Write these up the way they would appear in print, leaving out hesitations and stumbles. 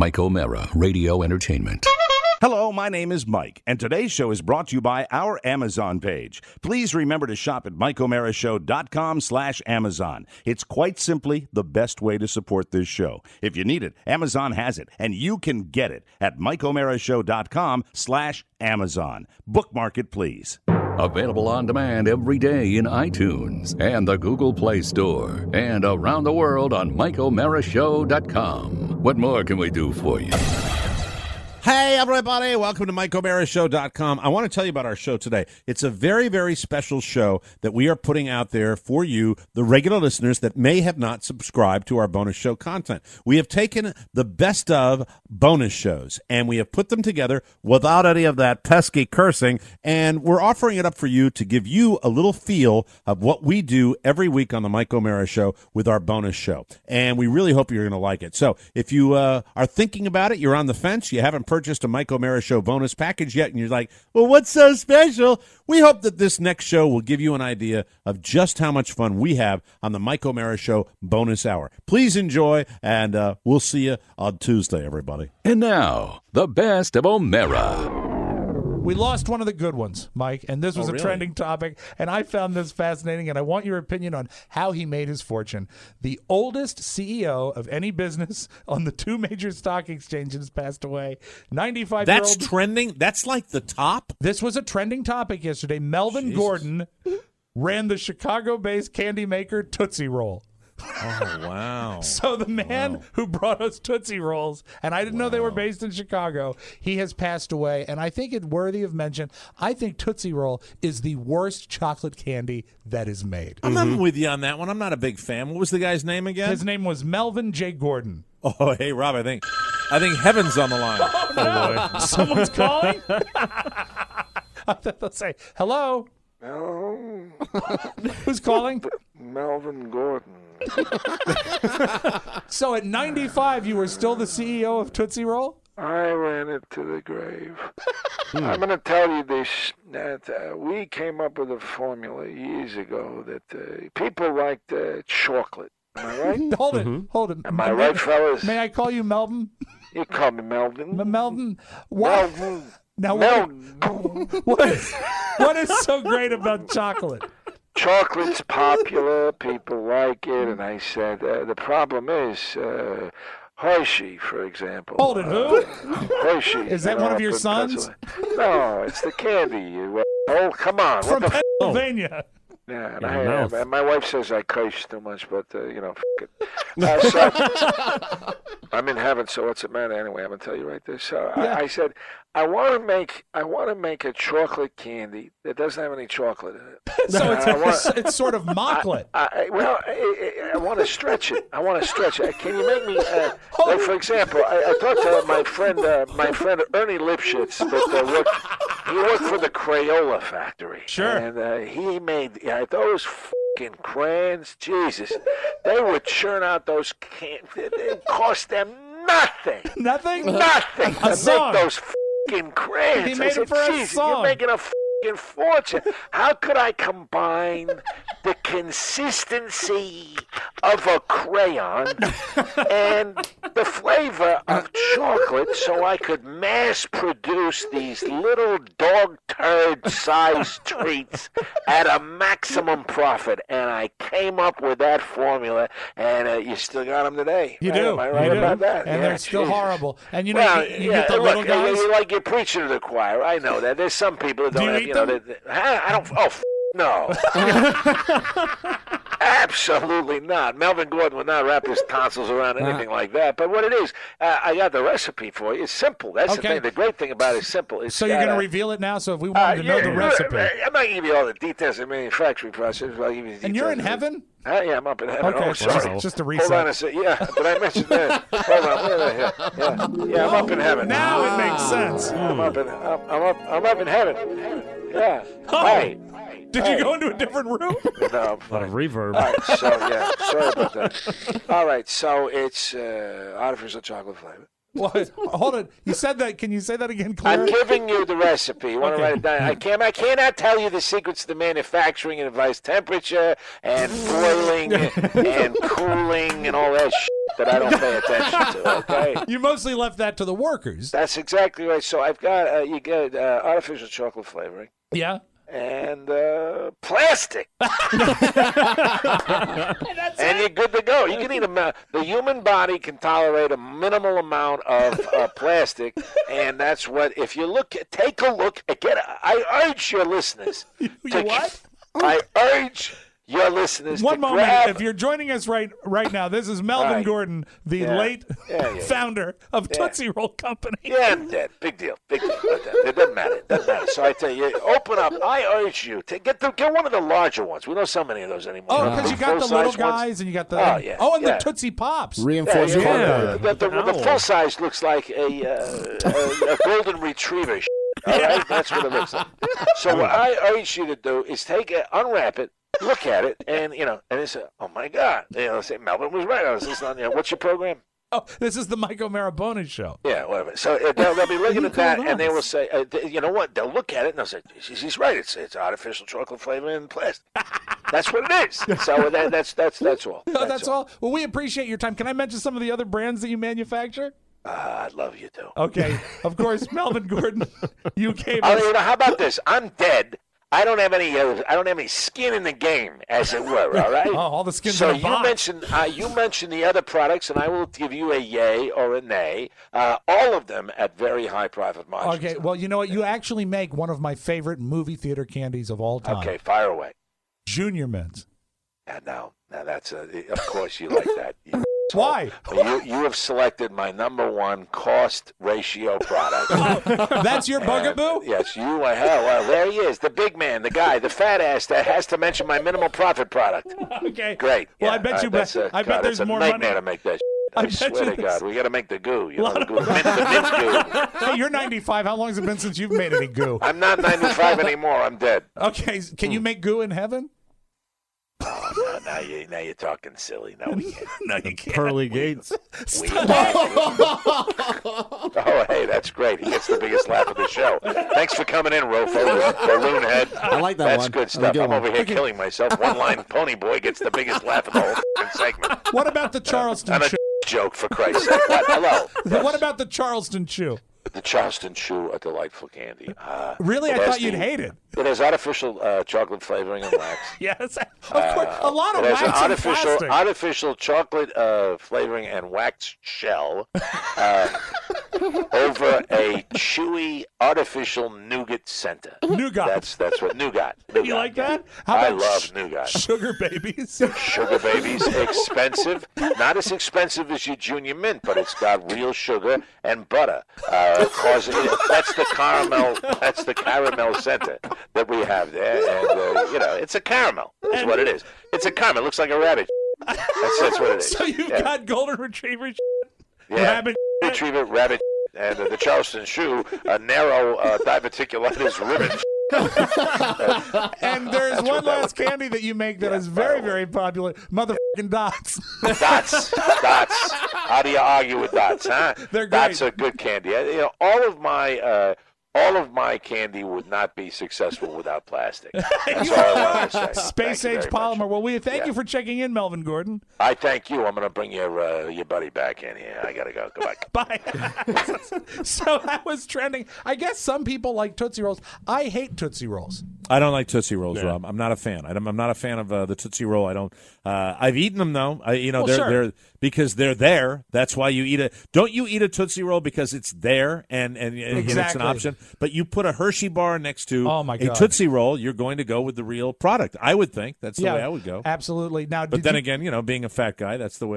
Mike O'Mara, Radio Entertainment. Hello, my name is Mike, and today's show is brought to you by our Amazon page. Please remember to shop at MikeO'MaraShow.com/Amazon. It's quite simply the best way to support this show. If you need it, Amazon has it, and you can get it at MikeO'MaraShow.com/Amazon. Bookmark it, please. Available on demand every day in iTunes and the Google Play Store, and around the world on MikeO'MaraShow.com. What more can we do for you? Hey, everybody. Welcome to MikeO'MaraShow.com. I want to tell you about our show today. It's a very, very special show that we are putting out there for you, the regular listeners that may have not subscribed to our bonus show content. We have taken the best of bonus shows, and we have put them together without any of that pesky cursing, and we're offering it up for you to give you a little feel of what we do every week on the Mike O'Mara Show with our bonus show. And we really hope you're going to like it. So if you are thinking about it, you're on the fence, you haven't purchased a Mike O'Mara Show bonus package yet, and you're like, well, what's so special? We hope that this next show will give you an idea of just how much fun we have on the Mike O'Mara Show bonus hour. Please enjoy, and we'll see you on Tuesday, everybody. And now, the best of O'Mara. We lost one of the good ones, Mike, and this was a trending topic, and I found this fascinating, and I want your opinion on how he made his fortune. The oldest CEO of any business on the two major stock exchanges passed away. 95-year-old. That's trending? That's like the top? This was a trending topic yesterday. Melvin Gordon ran the Chicago-based candy maker Tootsie Roll. Oh, wow. So the man who brought us Tootsie Rolls, and I didn't know they were based in Chicago, he has passed away, and I think it's worthy of mention. I think Tootsie Roll is the worst chocolate candy that is made. I'm with you on that one. I'm not a big fan. What was the guy's name again? His name was Melvin J. Gordon. Oh, hey, Rob, I think Heaven's on the line. Oh, no. Someone's calling? I thought they'll say, hello? Hello? Who's calling? Melvin Gordon. So at 95, you were still the CEO of Tootsie Roll? I ran it to the grave. I'm going to tell you this, that we came up with a formula years ago that people liked chocolate. Am I right? Hold it. Am I right, fellas? May I call you Melvin? You call me Melvin. Melvin. Why? Melvin. Now, Melvin. what is so great about chocolate? Chocolate's popular. People like it. And I said, the problem is Hershey, for example. Hold it, who? Hershey. Is that one of your sons? No, it's the candy. Oh, come on. From Pennsylvania. Yeah, and my wife says I curse too much, but, f it. So, I'm in heaven, so what's it matter anyway? I'm going to tell you right there. So I said, I want to make a chocolate candy that doesn't have any chocolate in it. So it's sort of mocklet. I want to stretch it. Can you make me, like for example, I talked to my friend Ernie Lipschitz, that he worked for the Crayola factory. Sure. And he made those fucking crayons. Jesus, they would churn out those cans. It cost them nothing. Nothing. Nothing A to song. make those fucking crayons. He made it for a song. You're making a fucking fortune. How could I combine the consistency of a crayon and the flavor of chocolate so I could mass produce these little dog turd sized treats at a maximum profit? And I came up with that formula, and you still got them today. You do. Am I right about that? And they're still horrible. And you get the little guys. Like you're preaching to the choir. I know that. There's some people that don't have, eat them? I don't. Oh, no. Absolutely not. Melvin Gordon would not wrap his tonsils around anything like that. But what it is, I got the recipe for you. It's simple. That's the thing. The great thing about it is simple. So you're going to reveel it now? So if we wanted to know the recipe. I'm not going to give you all the details of the manufacturing process. I'll give you the and you're in heaven? Yeah, I'm up in heaven. Okay, oh, sorry. Just a reset. Hold on a second. Yeah, did I mention that? Hold on. Yeah, I'm up in heaven. Now it makes sense. I'm up in heaven. Yeah. Hi. Did you go into a different room? No. A lot of reverb. All right, sorry about that. All right, so it's artificial chocolate flavor. What? Hold on. You said that. Can you say that again, Claire? I'm giving you the recipe. You want to write it down? I cannot tell you the secrets to the manufacturing and advice temperature and boiling and cooling and all that shit. that I don't pay attention to, okay? You mostly left that to the workers. That's exactly right. So I've got, you get artificial chocolate flavoring. Yeah. And plastic. And you're good to go. You can eat the human body can tolerate a minimal amount of plastic, and that's what, if you take a look, again, I urge your listeners. I urge your listeners One to moment, grab. if you're joining us right now, this is Melvin Gordon, the late founder of Tootsie Roll Company. Yeah, I'm dead. Big deal. It doesn't matter. So I tell you, open up. I urge you to get one of the larger ones. We don't sell many of those anymore. Oh, because you got the little guys and you got the the Tootsie Pops. Reinforced cardboard. The full size looks like a golden retriever. All right, that's what it looks like. So what I urge you to do is unwrap it, look at it, and they say, "Oh my God!" Say Melvin was right. I was listening on. What's your program? Oh, this is the Mike O'Mara bonus show. Yeah, whatever. So they'll be looking at that, and they will say, "You know what?" They'll look at it and they'll say, "He's right. It's artificial chocolate flavor in plastic." That's what it is. So that's all. No, that's all. Well, we appreciate your time. Can I mention some of the other brands that you manufacture? I'd love you to. Okay, of course, Melvin Gordon. You came. How about this? I'm dead. I don't have any skin in the game, as it were. All right. All the skin's so in the box. you mentioned the other products, and I will give you a yay or a nay. All of them at very high profit margins. Okay. Well, you know what? You actually make one of my favorite movie theater candies of all time. Okay, fire away. Junior Mints. Now that's of course you like that. Why? You have selected my number one cost ratio product. That's your bugaboo? Yes, you are. Well, there he is, the big man, the guy, the fat ass that has to mention my minimal profit product. Okay. Great. Well, I bet there's more money. It's a nightmare to make that. I swear to God, we got to make the goo. The mint goo. Hey, you're 95. How long has it been since you've made any goo? I'm not 95 anymore. I'm dead. Okay. Can you make goo in heaven? Oh, no, now you're talking silly. No, we can't. No, you can't. Pearly Gates. Oh, hey, that's great. He gets the biggest laugh of the show. Thanks for coming in, Rofo, balloon head. I like that That's one. good stuff. I'm over here killing myself. One-line pony boy gets the biggest laugh of the whole segment. What about the Charleston I'm a Chew? joke, for Christ's sake. What? Hello. What about the Charleston Chew? The Charleston Chew, a delightful candy. Really? I thought you'd hate it. It has artificial chocolate flavoring and wax. Yes, of course. A lot of It has wax an and plastic. artificial chocolate flavoring and wax shell over a chewy artificial nougat center. Nougat. That's what nougat. You like that? How I about love nougat. Sugar babies. Sugar babies, expensive. Not as expensive as your Junior Mint, but it's got real sugar and butter. That's the caramel. That's the caramel center that we have there, and it's a caramel. That's what it is. It's a caramel. It looks like a rabbit. That's what it is. So you've got golden retriever, rabbit retriever, rabbit, and the Charleston Chew, a narrow diverticulitis ribbon. And there's one last candy that you make that is very, very popular. Motherfucking Dots. Dots. How do you argue with Dots, huh? They're great. Dots are good candy. All of my candy would not be successful without plastic. That's all I want to say. Space age polymer. Well, we thank you for checking in, Melvin Gordon. I thank you. I'm going to bring your buddy back in here. I got to go. Goodbye. Bye. So that was trending. I guess some people like Tootsie Rolls. I hate Tootsie Rolls. I don't like Tootsie Rolls, Rob. I'm not a fan. I'm not a fan of the Tootsie Roll. I don't. I've eaten them though. They're because they're there. That's why you eat it. Don't you eat a Tootsie Roll because it's there and it's an option? But you put a Hershey bar next to a Tootsie Roll, you're going to go with the real product. I would think that's the way I would go. Absolutely. Now, but then again, being a fat guy, that's the way.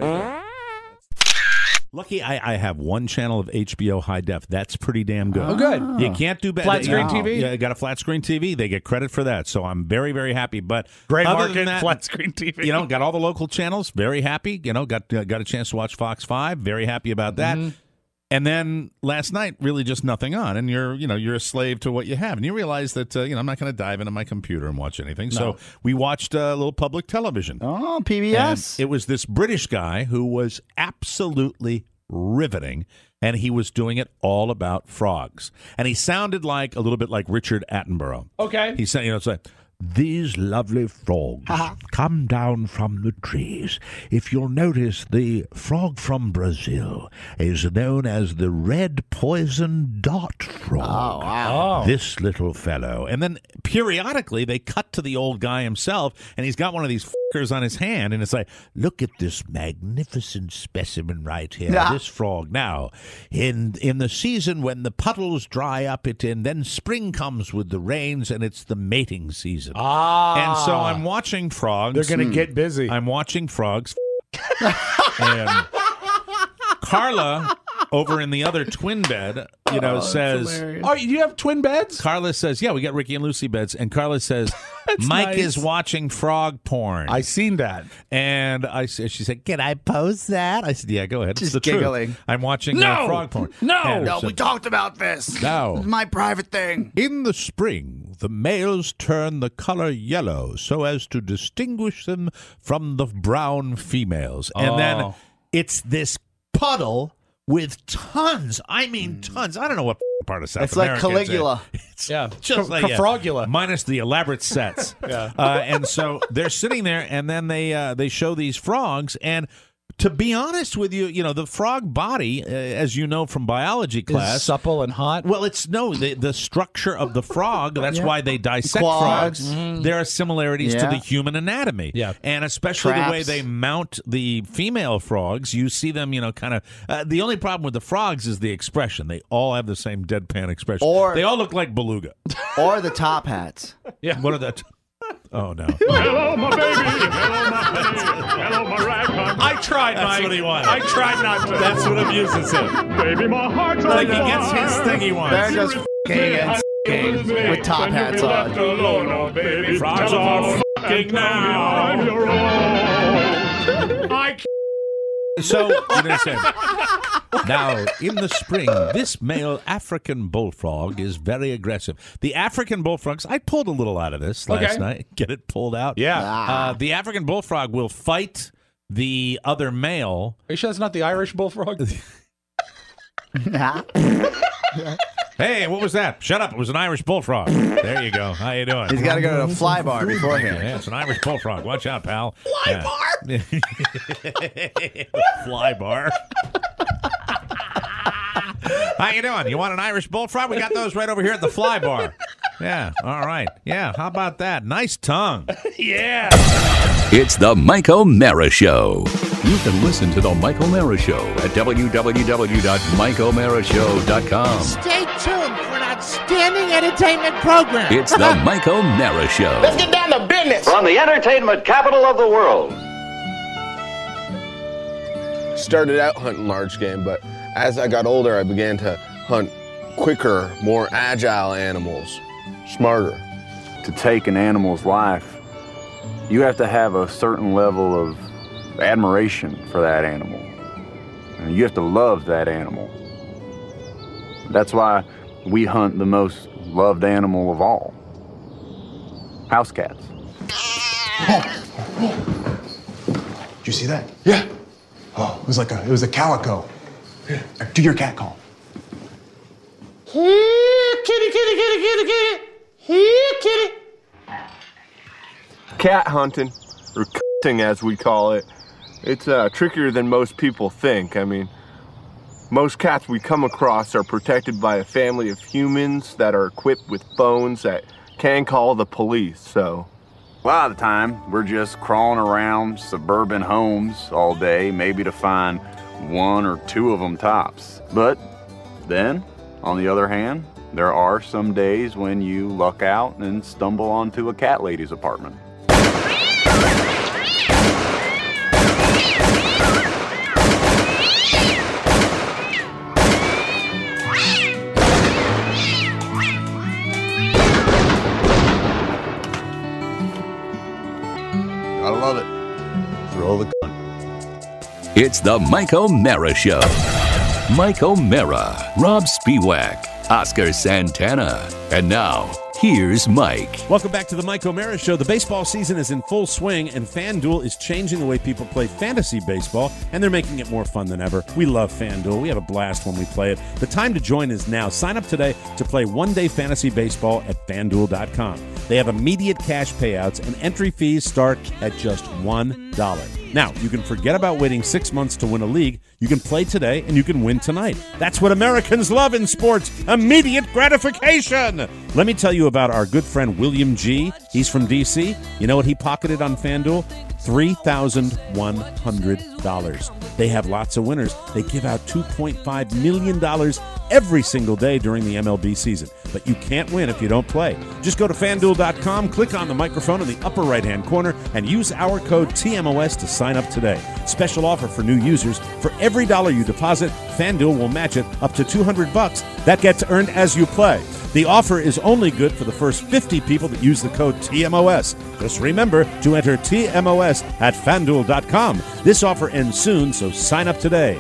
Lucky I have one channel of HBO high def. That's pretty damn good. Oh, good. You can't do better. Flat screen TV? Yeah, got a flat screen TV. They get credit for that. So I'm very, very happy. But Gray other market, than that, flat screen TV. Got all the local channels. Very happy. Got a chance to watch Fox 5. Very happy about that. Mm-hmm. And then last night, really just nothing on, and you're a slave to what you have, and you realize that I'm not going to dive into my computer and watch anything. No. So we watched a little public television. Oh, PBS. And it was this British guy who was absolutely riveting, and he was doing it all about frogs, and he sounded like a little bit like Richard Attenborough. Okay, he said, it's like these lovely frogs come down from the trees. If you'll notice, the frog from Brazil is known as the red poison dot frog. Oh, wow. This little fellow. And then periodically they cut to the old guy himself, and he's got one of these fuckers on his hand, and it's like, look at this magnificent specimen right here, this frog. Now, in the season when the puddles dry up, and then spring comes with the rains, and it's the mating season. And so I'm watching frogs. They're going to get busy. I'm watching frogs. And Carla, over in the other twin bed, says, Oh, you have twin beds? Carla says, yeah, we got Ricky and Lucy beds. And Carla says, Mike nice. is watching frog porn. I seen that. And she said, can I post that? I said, yeah, go ahead. Just it's the giggling. truth. I'm watching frog porn. No, we talked about this. No. This is my private thing. In the spring, the males turn the color yellow so as to distinguish them from the brown females. And then it's this puddle with tons. I mean, tons. I don't know what part of South It's America like Caligula. It's Yeah, just like Frogula. minus the elaborate sets. And so they're sitting there, and then they show these frogs. And to be honest with you, the frog body, as you know from biology class, Is supple and hot. well, it's the structure of the frog. That's why they dissect Quads. frogs. There are similarities to Yeah. the human anatomy. Yeah. And especially the way Traps. they mount the female frogs. You see them, kind of. The only problem with the frogs is the expression. They all have the same deadpan expression. Or- they all look like beluga. Or the top hats. Yeah. What are that? Oh no! Hello, my baby. Hello, my honey. Hello, my ragtime. I tried, That's Mike. what he wanted. I tried not to. That's what amuses him. Baby, my heart's Like on he gets fire. his thing he wants. They're just f***ing and s***ing with top hats on. Alone, oh, baby. Frogs Tell are them all f***ing now. I'm your own. I So, now, in the spring, this male African bullfrog is very aggressive. The African bullfrogs, I pulled a little out of this last night. Get it pulled out? Yeah. The African bullfrog will fight the other male. Are you sure that's not the Irish bullfrog? Hey, what was that? Shut up. It was an Irish bullfrog. There you go. How you doing? He's got to go to the fly bar beforehand. Yeah, it's an Irish bullfrog. Watch out, pal. Fly bar? Fly bar. How you doing? You want an Irish bullfrog? We got those right over here at the fly bar. Yeah, all right. Yeah, how about that? Nice tongue. Yeah. It's the Mike O'Mara Show. You can listen to the Mike O'Mara Show at www.mikeomarashow.com. Stay tuned for an outstanding entertainment program. It's the Mike O'Mara Show. Let's get down to business. From the entertainment capital of the world. Started out hunting large game, but as I got older, I began to hunt quicker, more agile animals, smarter. To take an animal's life, you have to have a certain level of admiration for that animal. And you have to love that animal. That's why we hunt the most loved animal of all, house cats. Did you see that? Yeah. Oh, it was a calico. Yeah. Do your cat call. Here, kitty, kitty, kitty, kitty, kitty. Here, kitty. Cat hunting, or cutting as we call it, it's trickier than most people think. I mean, most cats we come across are protected by a family of humans that are equipped with phones that can call the police, so. A lot of the time, we're just crawling around suburban homes all day, maybe to find one or two of them tops. But then, on the other hand, there are some days when you luck out and stumble onto a cat lady's apartment. Gotta love it. Throw the gun. It's the Mike O'Mara Show. Mike O'Mara, Rob Spiewak, Oscar Santana. And now, here's Mike. Welcome back to the Mike O'Mara Show. The baseball season is in full swing, and FanDuel is changing the way people play fantasy baseball, and they're making it more fun than ever. We love FanDuel. We have a blast when we play it. The time to join is now. Sign up today to play one-day fantasy baseball at FanDuel.com. They have immediate cash payouts, and entry fees start at just $1. Now, you can forget about waiting 6 months to win a league. You can play today, and you can win tonight. That's what Americans love in sports, immediate gratification. Let me tell you about our good friend William G. He's from D.C. You know what he pocketed on FanDuel? $3,100. They have lots of winners. They give out $2.5 million every single day during the MLB season. But you can't win if you don't play. Just go to FanDuel.com, click on the microphone in the upper right-hand corner, and use our code TMOS to sign up today. Special offer for new users. For every dollar you deposit, FanDuel will match it up to $200. That gets earned as you play. The offer is only good for the first 50 people that use the code TMOS. Just remember to enter TMOS at FanDuel.com. This offer ends soon, so sign up today.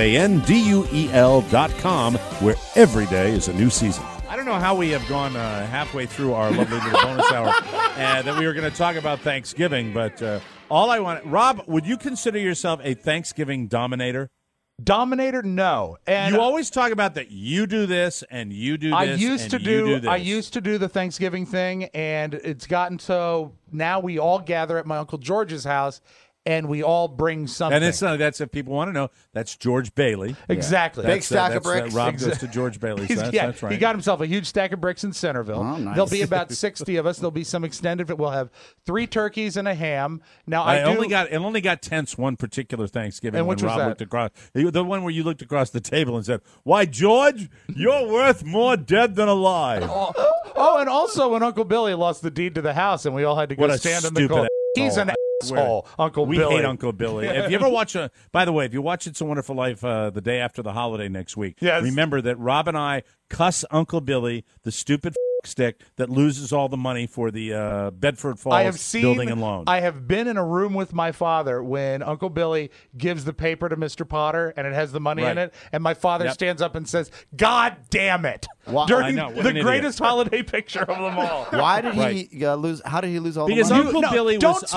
FanDuel.com, where every day is a new season. I don't know how we have gone halfway through our lovely little bonus hour that we were going to talk about Thanksgiving, but all I want... Rob, would you consider yourself a Thanksgiving dominator? Dominator, no. And you always talk about that you do this and you do this. I used to do the Thanksgiving thing, and it's gotten so now we all gather at my Uncle George's house and we all bring something. And it's that's if people want to know, that's George Bailey. Exactly. Big stack of bricks. Rob goes to George Bailey's. That's right. He got himself a huge stack of bricks in Centerville. Oh, nice. There'll be about 60 of us. There'll be some extended. We'll have 3 turkeys and a ham. Now I only got tense one particular Thanksgiving and when which was Rob that? looked across. The one where you looked across the table and said, "Why, George, you're worth more dead than alive." Oh, and also when Uncle Billy lost the deed to the house and we all had to go stand in the cold. He's an asshole, Uncle Billy. We hate Uncle Billy. If you ever watch by the way, if you watch It's a Wonderful Life the day after the holiday next week, remember that Rob and I cuss Uncle Billy, the stupid stick that loses all the money for the Bedford Falls building and loan. I have been in a room with my father when Uncle Billy gives the paper to Mr. Potter and it has the money in it, and my father stands up and says, "God damn it!" During the greatest holiday picture of them all. Why did he lose? How did he lose all the money? Because Uncle Billy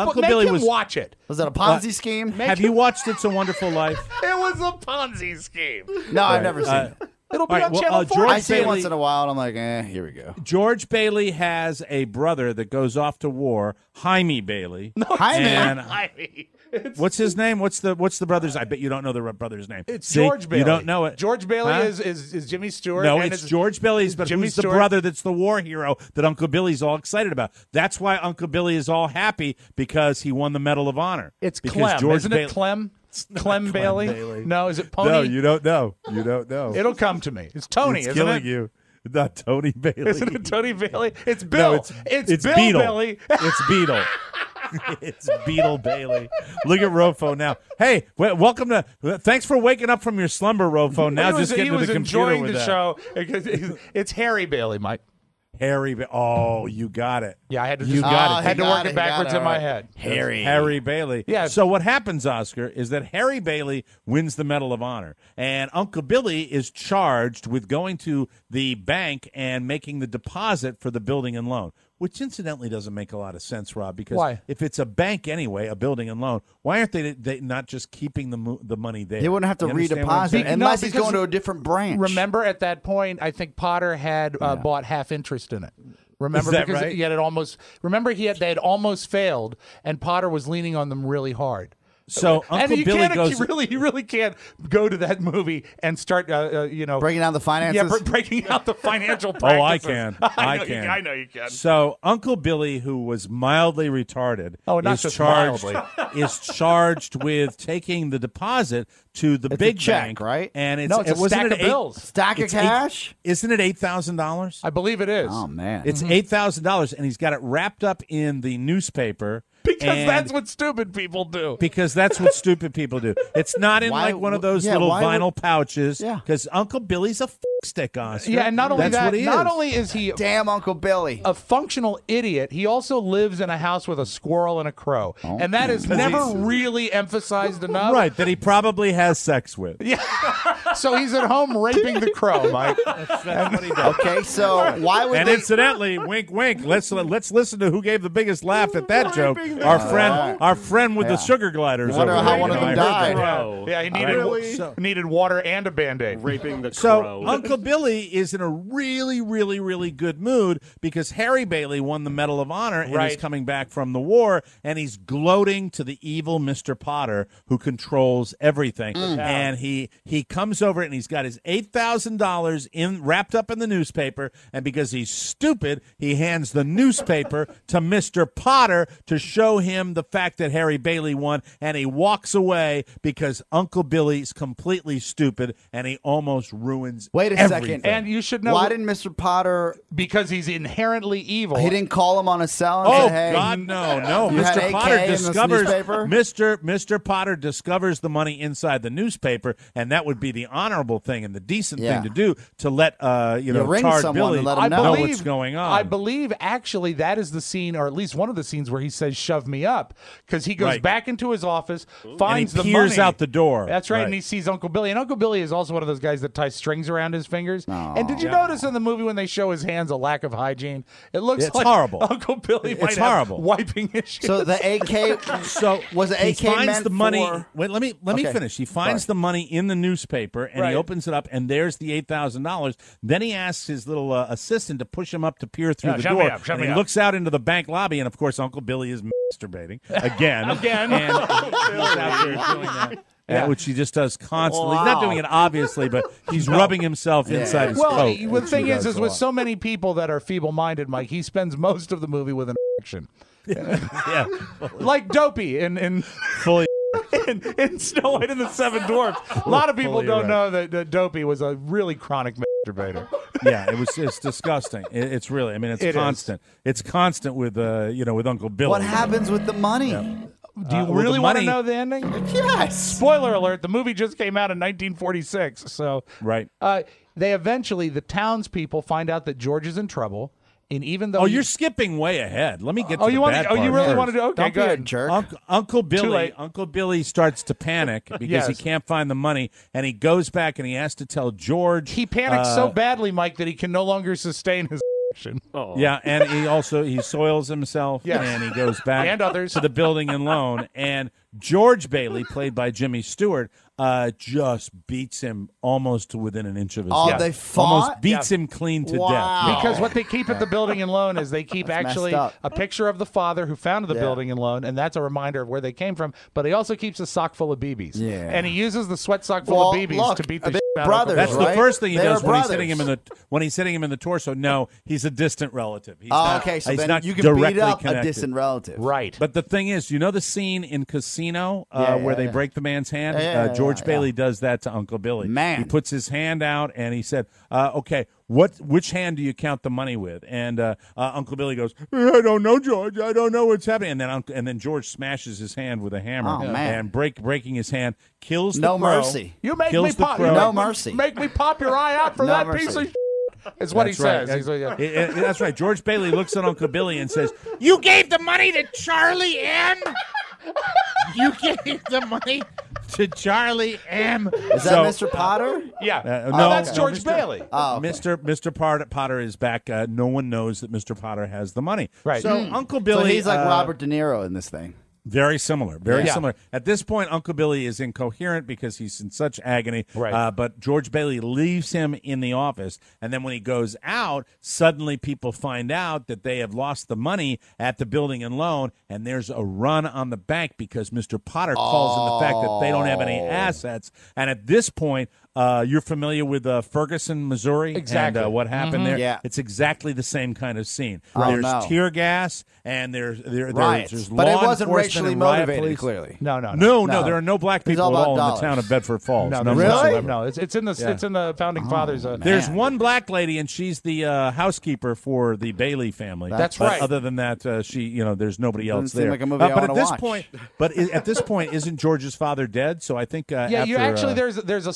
was watch it. Was that a Ponzi scheme? Have you watched It's a Wonderful Life? It was a Ponzi scheme. No, I've never seen it. It'll be on Channel 4. I see it once in a while, and I'm like, here we go. George Bailey has a brother that goes off to war, Jaime Bailey. No, Jaime. What's his name? What's the brother's? I bet you don't know the brother's name. It's George Bailey. You don't know it. George Bailey is Jimmy Stewart. No, it's George Bailey's, but who's the brother that's the war hero that Uncle Billy's all excited about? That's why Uncle Billy is all happy because he won the Medal of Honor. It's Clem, isn't it Clem? Clem Bailey? No, is it Pony? No, you don't know. You don't know. It'll come to me. It's Tony, it's isn't killing it? You. Not Tony Bailey. Isn't it Tony Bailey? It's Bill. No, it's Bill Beetle. Bailey. It's Beetle. It's Beetle Bailey. Look at Rofo now. Hey, welcome to. Thanks for waking up from your slumber, Rofo. Now just getting to the computer with that. Show. It's Harry Bailey, Mike. Harry. Oh, you got it. Yeah, I had to. I had to work it backwards in my head. Harry Bailey. Yeah. So what happens, Oscar, is that Harry Bailey wins the Medal of Honor, and Uncle Billy is charged with going to the bank and making the deposit for the building and loan. Which incidentally doesn't make a lot of sense, Rob, because if it's a bank anyway, a building and loan, why aren't they not just keeping the money there? They wouldn't have to redeposit unless he's going to a different branch. Remember, at that point, I think Potter had bought half interest in it. Remember, Is that because right? they had almost failed, and Potter was leaning on them really hard. So Uncle Billy goes. You really can't go to that movie and start, breaking down the finances. Yeah, breaking out the financial practices. Oh, I can. I know you can. So Uncle Billy, who was mildly retarded, is charged with taking the deposit to the big check, bank, right? And it's a stack of bills. Stack of cash? Isn't it $8,000? I believe it is. Oh man, it's $8,000, and he's got it wrapped up in the newspaper. Because that's what stupid people do. Because that's what stupid people do. It's not in like one of those little vinyl pouches. Yeah. Because Uncle Billy's a stick, Oscar. Yeah, and not only That's that, what he not is. only is he Damn Uncle Billy. a functional idiot, he also lives in a house with a squirrel and a crow. And that is never really emphasized enough. Right, that he probably has sex with. Yeah. So he's at home raping the crow, Mike. That's what he does. Okay, so why would And they... incidentally, wink, wink. Let's listen to who gave the biggest laugh at that joke. Our friend with the sugar gliders. I wonder over how there. one of them died. Yeah, he needed water and a Band-Aid. Raping the So crow. Uncle Billy is in a really, really, really good mood because Harry Bailey won the Medal of Honor and Right. he's coming back from the war and he's gloating to the evil Mr. Potter who controls everything. And he comes over and he's got his $8,000 wrapped up in the newspaper, and because he's stupid, he hands the newspaper to Mr. Potter to show him the fact that Harry Bailey won, and he walks away because Uncle Billy's completely stupid and he almost ruins Wait a everything. second. And you should know Why didn't Mr. Potter... because he's inherently evil. He didn't call him on his cell and Oh say, hey... God, no! You had Mr. AK Potter in this discovers newspaper? Mr. Potter discovers the money inside the newspaper, and that would be the honorable thing and the decent thing to do to let ring Tard someone Billy and let him know know. what's going on. I believe actually that is the scene, or at least one of the scenes where he says "shove me up," because he goes Right. back into his office, finds and he the peers money out the door. That's right, Right. and he sees Uncle Billy. And Uncle Billy is also one of those guys that ties strings around his fingers. And did you notice in the movie when they show his hands a lack of hygiene? It looks It's like horrible. Uncle Billy It's might horrible. have wiping issues. So the AK... So was the he AK finds meant the money. for... Wait, let me Okay. finish. He finds the money in the newspaper and Right. he opens it up, and there's the $8,000. Then he asks his little assistant to push him up to peer through Yeah, the shove me door. up, shove and me he up. looks out into the bank lobby, and of course, Uncle Billy is masturbating again. Again. And he's out there doing that. Which he just does constantly. He's not Wow. doing it obviously, but he's rubbing himself inside his Well, coat. the which thing he is does a with lot. so many people that are feeble-minded, Mike, he spends most of the movie with an erection. yeah, Like Dopey in fully. in Snow White and the Seven Dwarfs. A lot of people Fully don't erect. know that Dopey was a really chronic masturbator. Yeah, it's disgusting. It's really. I mean, it's It is. constant. It's constant with with Uncle Billy. What happens with the money? Do you well, really the want to money- know the ending? Yes. Spoiler alert, the movie just came out in 1946. So Right. they eventually, the townspeople find out that George is in trouble. And even though Oh, you're skipping way ahead. Let me get to Oh, the you want bad to, oh, you part really first. want to do? Okay, Don't be a good. jerk. Uncle Billy. late. Uncle Billy starts to panic because Yes. he can't find the money, and he goes back and he has to tell George. He panics so badly, Mike, that he can no longer sustain his action. Oh. Yeah, and he soils himself, Yes. and he goes back And others. to the building and loan, and George Bailey, played by Jimmy Stewart, just beats him almost to within an inch of his Oh, life. they fought? Almost beats him clean to Wow. death. Because what they keep at the building and loan is they keep That's actually messed up. a picture of the father who founded the Yeah. building and loan, and that's a reminder of where they came from. But he also keeps a sock full of BBs. Yeah. And he uses the sweat sock full Well, of BBs look, to beat the they're shit out brothers, of That's Uncle the right? first thing he They does are when he's hitting brothers. him in the torso. No, he's a distant relative. He's Oh, not, okay, so he's then not you can directly beat up connected. a distant relative. Right. But the thing is, you know the scene in Casino Yeah, where yeah, they yeah. break the man's hand? Yeah, George yeah, Bailey yeah. does that to Uncle Billy. Man. He puts his hand out and he said, okay, which hand do you count the money with? And Uncle Billy goes, I don't know, George. I don't know what's happening. And then George smashes his hand with a hammer. Oh, man. And breaking his hand, kills the No crow. mercy. You make Kills me the pop. crow. You No make me- mercy. Make me pop your eye out for No that mercy. piece of. Is what That's he right. says. He's like, yeah. That's right. George Bailey looks at Uncle Billy and says, "You gave the money to Charlie M. You gave the money to Charlie M." Is that Mr. Potter? Yeah. No, that's no, George Mr. Bailey. Oh, okay. Mr. Potter is back. No one knows that Mr. Potter has the money. Right. So Uncle Billy. So he's like Robert De Niro in this thing. Very similar. Very Yeah. similar. At this point, Uncle Billy is incoherent because he's in such agony. Right. But George Bailey leaves him in the office. And then when he goes out, suddenly people find out that they have lost the money at the building and loan. And there's a run on the bank because Mr. Potter calls in the fact that they don't have any assets. And at this point, you're familiar with Ferguson, Missouri? Exactly. And what happened there? Yeah. It's exactly the same kind of scene. Oh, There's no. tear gas and there's Riots. law But it wasn't enforcement racially and riot motivated, police. clearly. No. No, there are no black It's people all at about all in the dollars. town of Bedford Falls. No, None really? whatsoever. No, it's in the Yeah. it's in the founding fathers. There's one black lady, and she's the housekeeper for the Bailey family. That's But right. Other than that, there's nobody else Doesn't seem there. like a movie I but wanna watch. at this point, isn't George's father dead? So I think Yeah, you after, actually there's a slight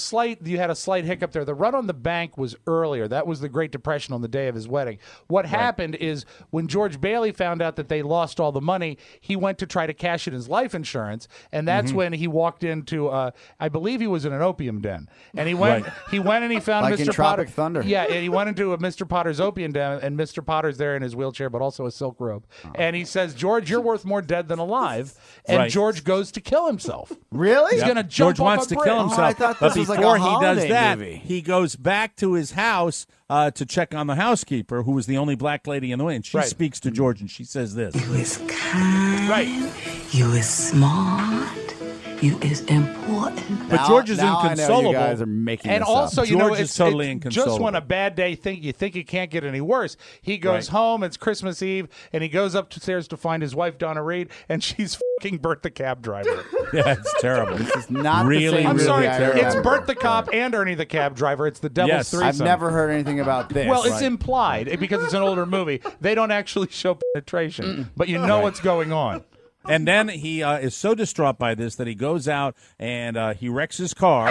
you had a slight hiccup there. The run on the bank was earlier. That was the Great Depression on the day of his wedding. What happened is when George Bailey found out that they lost all the money, he went to try to cash in his life insurance, and that's when he walked into, I believe he was in an opium den, and he went and he found Like Mr. in Potter. Tropic Thunder. Yeah, and he went into a Mr. Potter's opium den, and Mr. Potter's there in his wheelchair, but also a silk robe, and he says, "George, you're worth more dead than alive," and George goes to kill himself. Really? He's going to jump George off wants a to bridge. kill himself, I thought but this was like before a he does holiday that, movie. he goes back to his house to check on the housekeeper, who was the only black lady in the way, and she speaks to George, and she says this. You is kind. You is smart. You is important. But George is now inconsolable. I know you guys are making And this also, up. you know, George is it's totally it's inconsolable. just when a bad day you think it can't get any worse. He goes home. It's Christmas Eve, and he goes upstairs to find his wife Donna Reed, and she's fucking Bert the cab driver. Yeah, it's terrible. This is not Really, the same I'm movie sorry, I it's remember. Bert the cop and Ernie the cab driver. It's the devil's Yes. threesome. I've never heard anything about this. Well, it's implied because it's an older movie. They don't actually show penetration, but you know what's going on. And then he is so distraught by this that he goes out and he wrecks his car,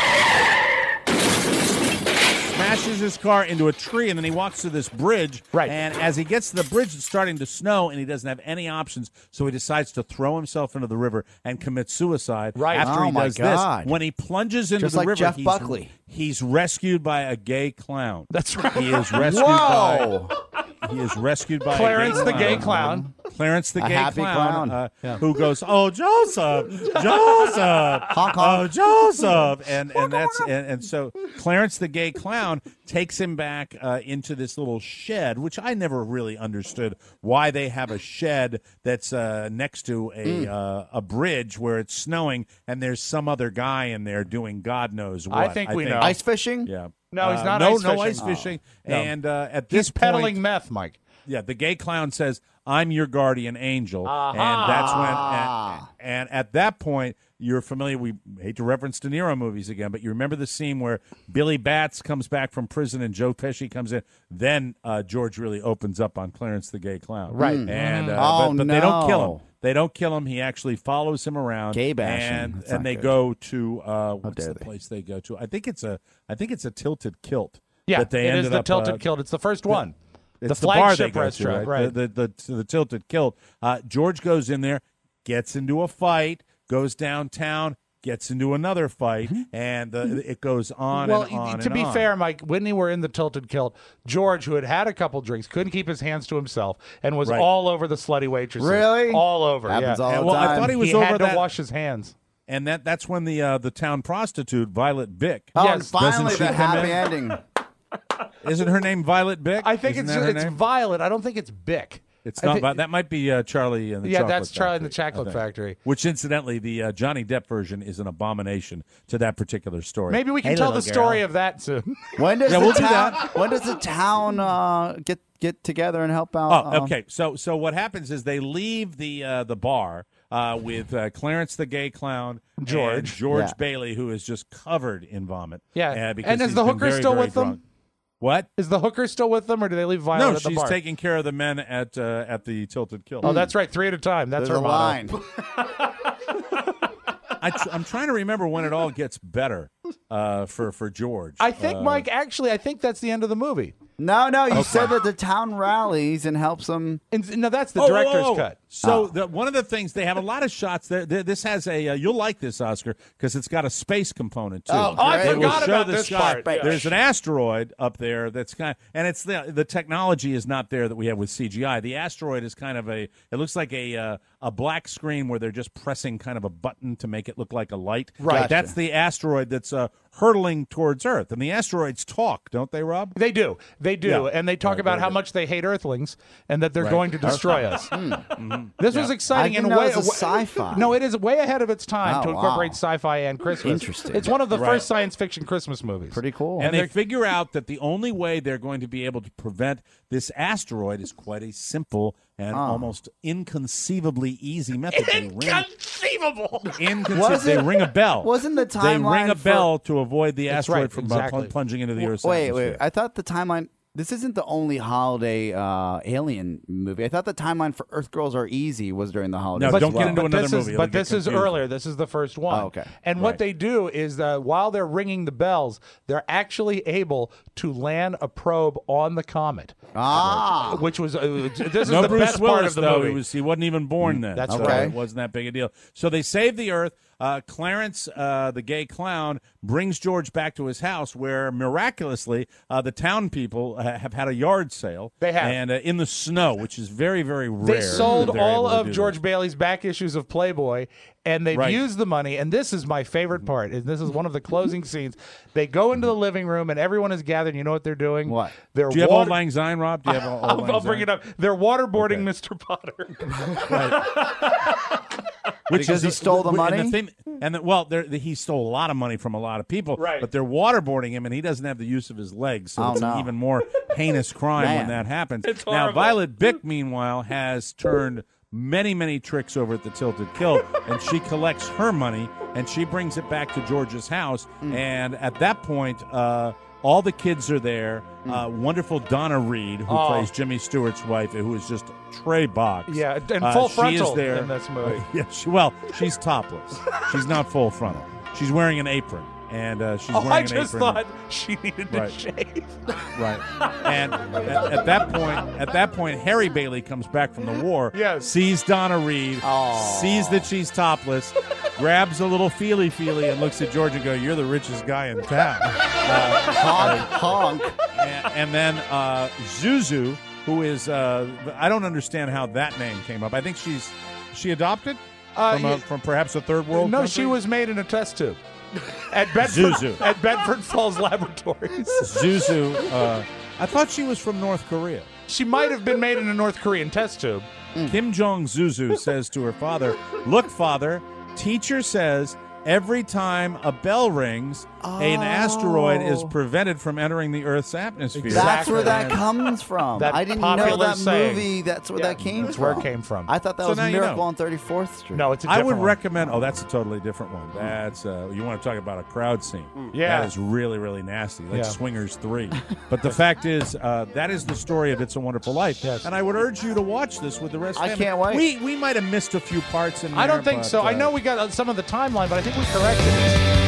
smashes his car into a tree, and then he walks to this bridge. Right. And as he gets to the bridge, it's starting to snow, and he doesn't have any options, so he decides to throw himself into the river and commit suicide. Right. After he Oh, my does God. this, when he plunges into Just the like river, Jeff Buckley. he's rescued by a gay clown. That's right. He is rescued Whoa! He is rescued by Clarence a the gay clown. Clarence the A gay happy clown. who goes, "Oh, Joseph, Joseph, oh, Joseph," and so Clarence the gay clown takes him back into this little shed, which I never really understood why they have a shed that's next to a bridge where it's snowing and there's some other guy in there doing God knows what. I think we know. Ice fishing? Yeah. No, he's not no, ice fishing. No ice fishing. No. And at this He's peddling point, meth, Mike. yeah, the gay clown says, "I'm your guardian angel," and that's when. And at that point, you're familiar. We hate to reference De Niro movies again, but you remember the scene where Billy Batts comes back from prison and Joe Pesci comes in. Then George really opens up on Clarence the gay clown, Right. And Oh, but they don't kill him. no. They don't kill him. He actually follows him around. Gay bashing. That's and not they good. go to what's dare the they. place they go to? I think it's a Tilted Kilt. Yeah, that they it is ended the up, Tilted Kilt. It's the first one. It's the bar they flagship go to, restaurant, right? The Tilted Kilt. George goes in there, gets into a fight, goes downtown, gets into another fight, and it goes on Well, and on. to be fair, Mike, when they were in the Tilted Kilt, George, who had had a couple drinks, couldn't keep his hands to himself and was Right. all over the slutty waitresses. Really? All over. Happens yeah. all the well, I time. thought he was he over had to that, wash his hands. and that's when the town prostitute Violet Bick. Oh, Yes. and finally Doesn't she the come happy in? ending. Isn't her name Violet Bick? I think Isn't that her it's name? Violet. I don't think it's Bick. It's I not. think- That might be Charlie and the Yeah, Chocolate that's Charlie and the Factory, I Chocolate think. Factory. Which, incidentally, the Johnny Depp version is an abomination to that particular story. Maybe we can Hey, tell the little story girl. of that soon. When does Yeah, the we'll do town? that. When does the town get together and help out? Oh, okay. So what happens is they leave the bar with Clarence the gay clown, George. and George Yeah. Bailey, who is just covered in vomit. Yeah. because And is he's the been hooker very, still very with them? drunk. What? Is the hooker still with them, or do they leave Violet No, at the she's bar? taking care of the men at the Tilted Kilt. Oh, that's right. 3 at a time. That's There's her a motto. line. I'm trying to remember when it all gets better for George. I think, Mike, actually, I think that's the end of the movie. No, you said that the town rallies and helps them. No, that's the director's cut. So one of the things, they have a lot of shots there. This has a you'll like this, Oscar, because it's got a space component too. Oh, I They will forgot show about the this sky. part. There's an asteroid up there that's kind of, and it's the technology is not there that we have with CGI. The asteroid is kind of it looks like a black screen where they're just pressing kind of a button to make it look like a light. Right. Gotcha. That's the asteroid that's hurtling towards Earth, and the asteroids talk, don't they, Rob? They do. They do. Yeah. And they talk about how much they hate Earthlings and that they're going to destroy us. This was exciting I didn't in a know way. it was a sci-fi. No, it is way ahead of its time Oh, to incorporate wow. sci-fi and Christmas. Interesting. It's one of the Right. first science fiction Christmas movies. Pretty cool. And they figure out that the only way they're going to be able to prevent this asteroid is quite a simple and almost inconceivably easy method. Inconceivable. They ring a bell. Wasn't the They ring timeline a bell to avoid the That's asteroid right, from exactly. plunging into the Earth's Wait, atmosphere. I thought the timeline. This isn't the only holiday alien movie. I thought the timeline for Earth Girls Are Easy was during the holidays. No, don't get into another movie. But this is earlier. This is the first one. Oh, okay. And what they do is that while they're ringing the bells, they're actually able to land a probe on the comet. Which was this is no the Bruce best Willis, part of the though. movie. He wasn't even born then. That's so right. It wasn't that big a deal. So they save the Earth. Clarence, the gay clown, brings George back to his house where, miraculously, the town people have had a yard sale. They have. And in the snow, which is very, very rare. They sold They're all able to of do George that. Bailey's back issues of Playboy, and they've Right. used the money. And this is my favorite part. And this is one of the closing scenes. They go into the living room, and everyone is gathered. You know what they're doing? What? They're Do you have Auld Lang Syne, Rob? Do you have Auld Lang I'll bring Syne? it up. They're waterboarding Mr. Potter. Because he stole the money? He stole a lot of money from a lot of people, Right. but they're waterboarding him, and he doesn't have the use of his legs, so Oh, it's no. an even more heinous crime when Man. that happens. It's Now, horrible. Violet Bick, meanwhile, has turned many, many tricks over at the Tilted Kilt, and she collects her money, and she brings it back to George's house, and at that point, all the kids are there. Wonderful Donna Reed, who plays Jimmy Stewart's wife, who is just Trey Box. Yeah, and full she frontal is there. in this movie. She's topless. She's not full frontal. She's wearing an apron, and she's wearing I an just apron. thought she needed to Right. shave. Right. And at that point, Harry Bailey comes back from the war, Yes. sees Donna Reed, sees that she's topless, grabs a little feely, and looks at George and goes, "You're the richest guy in town." Honk. And then Zuzu, who is I don't understand how that name came up. I think she adopted from perhaps a third world No, country? she was made in a test tube at Bedford, Zuzu. at Bedford Falls Laboratories. Zuzu. I thought she was from North Korea. She might have been made in a North Korean test tube. Kim Jong Zuzu says to her father, "Look, father, teacher says every time a bell rings, an asteroid is prevented from entering the Earth's atmosphere." That's where that comes from. That I didn't know popular that saying. movie. That's where that came That's from. where it came from. I thought that So was now you Miracle know. on 34th Street. No, it's a I different would one. recommend. Oh, that's a totally different one. That's you want to talk about a crowd scene? Yeah. that is really, really nasty, like Yeah. Swingers 3. But the fact is, that is the story of It's a Wonderful Life. Yes. And I would urge you to watch this with the rest. of I the family. can't wait. We might have missed a few parts in there. I don't think but, so. I know we got some of the timeline, but I think we corrected it.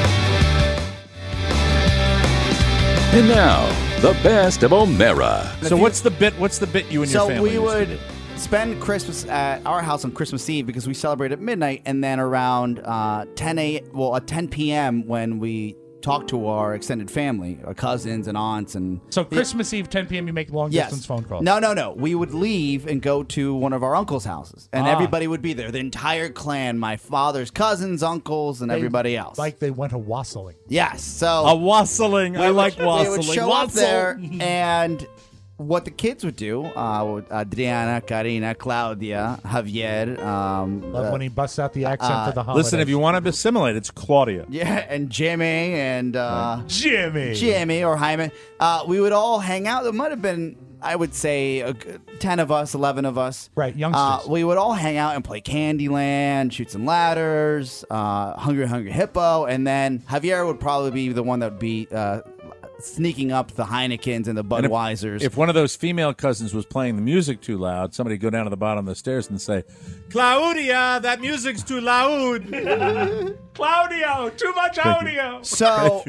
And now, the best of O'Mara. So what's the bit? What's the bit you and your So family we used to would do? spend Christmas at our house on Christmas Eve because we celebrate at midnight, and then around 10 p.m. when we talk to our extended family, our cousins and aunts, and So Christmas Eve, 10 p.m., you make long distance phone calls. No. We would leave and go to one of our uncle's houses, and everybody would be there. The entire clan, my father's cousins, uncles, and everybody else. Like they went a wassailing. Yes. So A wassailing. I like wassailing. They would show up Wassel. there, and what the kids would do, Adriana, Karina, Claudia, Javier. Love when he busts out the accent for the holidays. Listen, if you want to assimilate, it's Claudia. Yeah, and Jimmy and Jimmy or Jaime. We would all hang out. There might have been, I would say, 10 of us, 11 of us. Right, youngsters. We would all hang out and play Candyland, Chutes and Ladders, Hungry Hungry Hippo, and then Javier would probably be the one that would be sneaking up the Heinekens and the Budweisers. If one of those female cousins was playing the music too loud, somebody would go down to the bottom of the stairs and say, "Claudia, that music's too loud." Claudio, too much audio. So,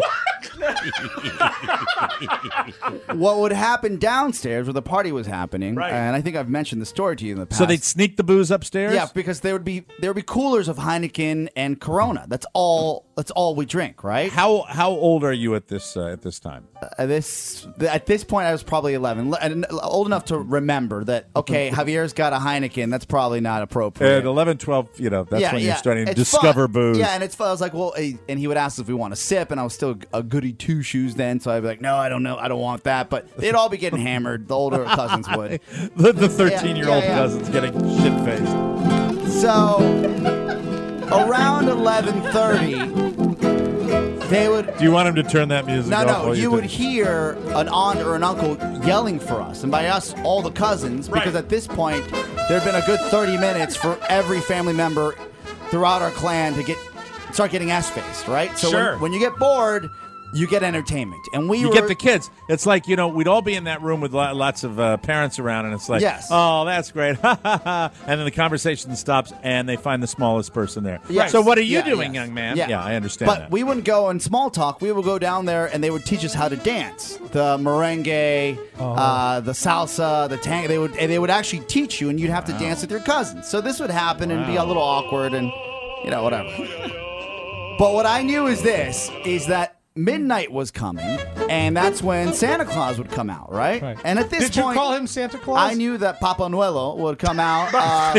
what would happen downstairs where the party was happening, Right. and I think I've mentioned the story to you in the past. So they'd sneak the booze upstairs? Yeah, because there would be coolers of Heineken and Corona. That's all we drink, right? How old are you at this time? At this point, I was probably 11, and old enough to remember that. Okay, Javier's got a Heineken. That's probably not appropriate. At 11, 12, that's when you're starting to It's discover fun. booze. Yeah, and it's fun. I was like, well, and he would ask if we want a sip, and I was still a goody two shoes then, so I'd be like, no, I don't know, I don't want that. But they'd all be getting hammered. The older cousins would. the 13-year-old Yeah. cousins getting shit-faced. So around 11:30, they would. Do you want him to turn that music off? No, while you do would it? hear an aunt or an uncle yelling for us. And by us, all the cousins, because at this point, there had been a good 30 minutes for every family member throughout our clan to start getting ass-faced, right? So Sure. when you get bored, you get entertainment. And you get the kids. It's like, we'd all be in that room with lots of parents around, and it's like, yes. Oh, that's great. And then the conversation stops, and they find the smallest person there. Yes. So what are you doing, young man? Yeah, I understand but that. we wouldn't go in small talk. We would go down there, and they would teach us how to dance. The merengue, the salsa, the tango. They would actually teach you, and you'd have to dance with your cousins. So this would happen and be a little awkward and, whatever. But what I knew is that midnight was coming, and that's when Santa Claus would come out, right? And at this Did point, you call him Santa Claus? I knew that Papa Noel would come out.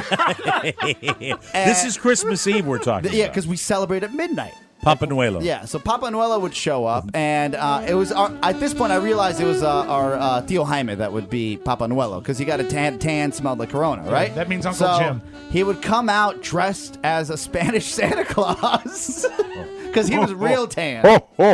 This is Christmas Eve we're talking about. Yeah, because we celebrate at midnight. Papa Noel. Yeah, so Papa Noel would show up, and it was at this point I realized it was our Tío Jaime that would be Papa Noel, because he got a tan, smelled like Corona, right? Yeah, that means Uncle Jim. He would come out dressed as a Spanish Santa Claus, because he was real tan.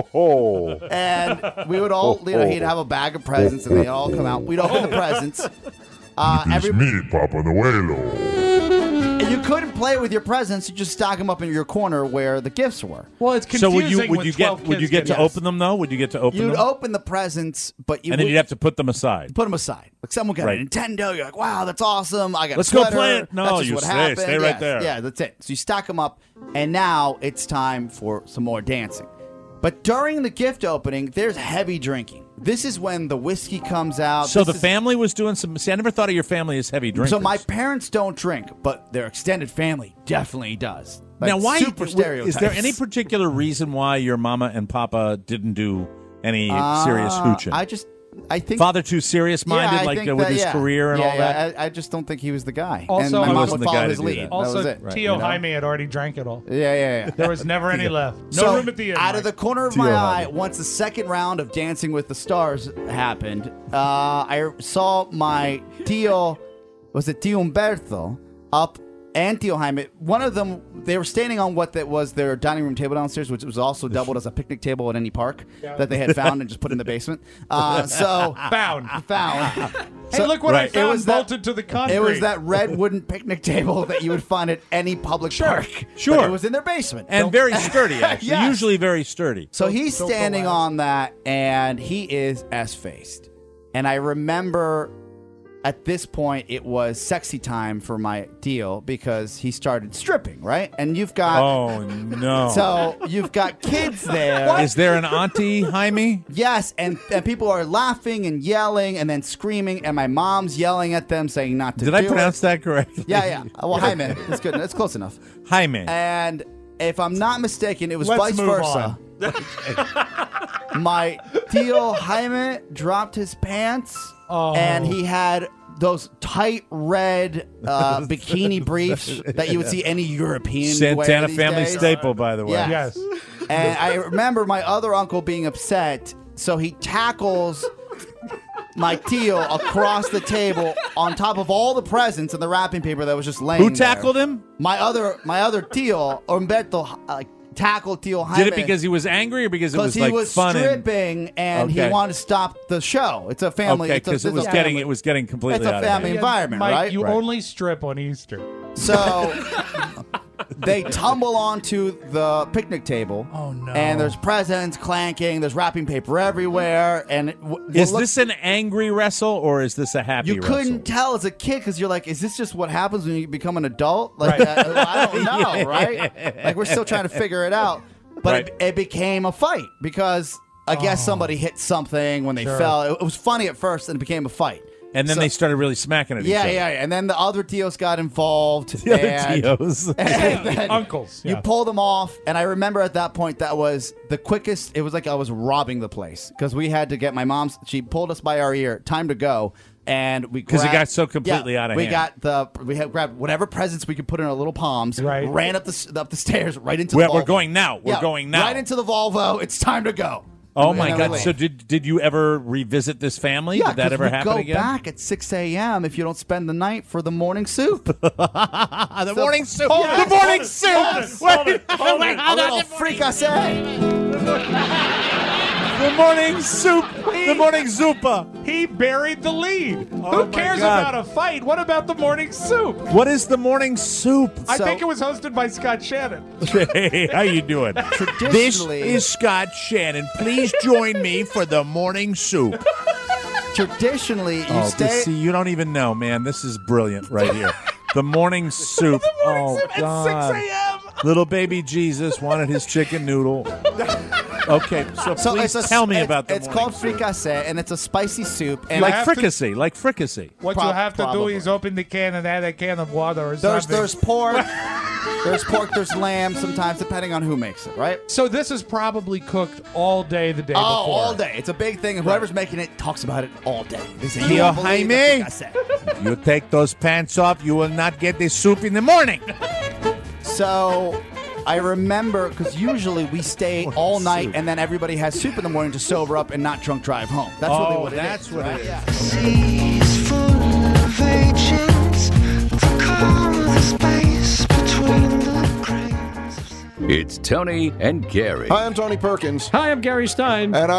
And we would all, he'd have a bag of presents, and they'd all come out. We'd open the presents. It's me, Papa Noel. And you couldn't play with your presents. You just stack them up in your corner where the gifts were. Well, it's So confusing. would you get to open them though? Would you get to open them? You'd open the presents, but and then you'd have to put them aside. Put them aside. Like someone got a Nintendo. You're like, wow, that's awesome. I got Let's a sweater. go play it. No, that's just you what stay happened. right there. Yeah, that's it. So you stack them up, and now it's time for some more dancing. But during the gift opening, there's heavy drinking. This is when the whiskey comes out. So the family was doing some. See, I never thought of your family as heavy drinkers. So my parents don't drink, but their extended family definitely does. Like, now, why super stereotypes. is there any particular reason why your mama and papa didn't do any serious hooching? I think father too serious-minded, with his career and all that. I just don't think he was the guy. Also, and my mom wasn't would the guy follow to his do lead. that. Also, that was it. Tío Jaime had already drank it all. Yeah. There was never any left. No So, room at the end. out of the corner of my Tío eye, Jaime. once the second round of Dancing with the Stars happened, I saw my Tío Humberto up, and Tío Jaime. One of them, they were standing on what that was their dining room table downstairs, which was also doubled as a picnic table at any park that they had found and just put in the basement. So Found. So, Hey, look what I it found was that- bolted to the concrete. It was that red wooden picnic table that you would find at any public park. Sure. But it was in their basement. And very sturdy, actually. Yes. Usually very sturdy. So he's standing on that, and he is S-faced. And I remember at this point, it was sexy time for my deal because he started stripping, right? And you've got... Oh, no. So you've got kids there. Is there an Auntie Jaime? Yes, and people are laughing and yelling and then screaming, and my mom's yelling at them saying not to do it. Did I pronounce that correctly? Yeah. Well, Jaime. It's good. It's close enough. Jaime. And if I'm not mistaken, it was Let's vice move versa. My Tío Jaime dropped his pants, and he had those tight red bikini briefs that you would see any European Santana wear these family days. staple, by the way. Yeah. Yes. And I remember my other uncle being upset, so he tackles my Tío across the table on top of all the presents and the wrapping paper that was just laying Who tackled there. him? My other Tío, Humberto, tackled Tío Jaime. Did it because he was angry or because it was he like was fun? stripping and he Okay. wanted to stop the show. It's a family. Okay, it's a- because it it's was a getting family. completely It's a out of family hand. environment, Mike, right? you Right. only strip on Easter. So they tumble onto the picnic table. Oh, no. And there's presents clanking. There's wrapping paper everywhere. And Is this an angry wrestle or is this a happy you wrestle? couldn't tell as a kid because you're like, is this just what happens when you become an adult? Like, I don't know, right? Like, we're still trying to figure it out. But Right. it became a fight because I guess somebody hit something when they Sure. fell. It was funny at first, and it became a fight. And then So- they started really smacking at each Yeah, other. yeah, yeah. And then the other Tios got involved. The other and- Tios. and then Uncles. You Yeah. pull them off, and I remember at that point that was the quickest. It was like I was robbing the place because we had to get my mom's. She pulled us by our ear. Time to go, and we 'Cause it grabbed- got so completely out of we hand. We had grabbed whatever presents we could put in our little palms. Right. Ran up the stairs right into We're the Volvo. going now. We're Yeah, going now. Right into the Volvo. It's time to go. Oh And my then God! we So leave. did you ever revisit this family? Yeah, did that 'cause ever we happen go again? back at 6 a.m. if you don't spend the night for the morning soup. The morning soup. Yes. The morning soup. Hold it. A little fricassee. The morning soup. The morning zupa. He buried the lead. Oh, Who cares God. about a fight? What about the morning soup? What is the morning soup? I think it was hosted by Scott Shannon. Hey, how you doing? This is Scott Shannon. Please join me for the morning soup. Traditionally, you stay. See, you don't even know, man. This is brilliant right here. The morning soup. At 6 a.m. Little baby Jesus wanted his chicken noodle. Okay, so please tell me about the It's called fricassee, and it's a spicy soup. And like fricassee, What you have to do is open the can and add a can of water or something. There's pork. There's pork, there's lamb, sometimes, depending on who makes it, right? So this is probably cooked all day the day before. All day. It's a big thing, and whoever's making it talks about it all day. They say, Tío Jaime, you take those pants off, you will not get the soup in the morning. So I remember, because usually we stay all night, and then everybody has soup in the morning to sober up and not drunk drive home. That's really what it is. What it is. Yeah. Seas full of agents to cover the space between the grains of It's Tony and Gary. Hi, I'm Tony Perkins. Hi, I'm Gary Stein. And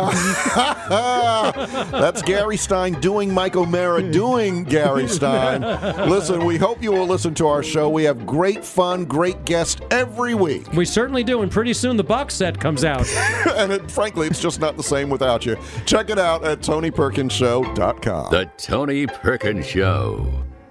that's Gary Stein doing Mike O'Mara doing Gary Stein. Listen, we hope you will listen to our show. We have great fun, great guests every week. We certainly do, and pretty soon the box set comes out. And frankly, it's just not the same without you. Check it out at TonyPerkinsShow.com. The Tony Perkins Show.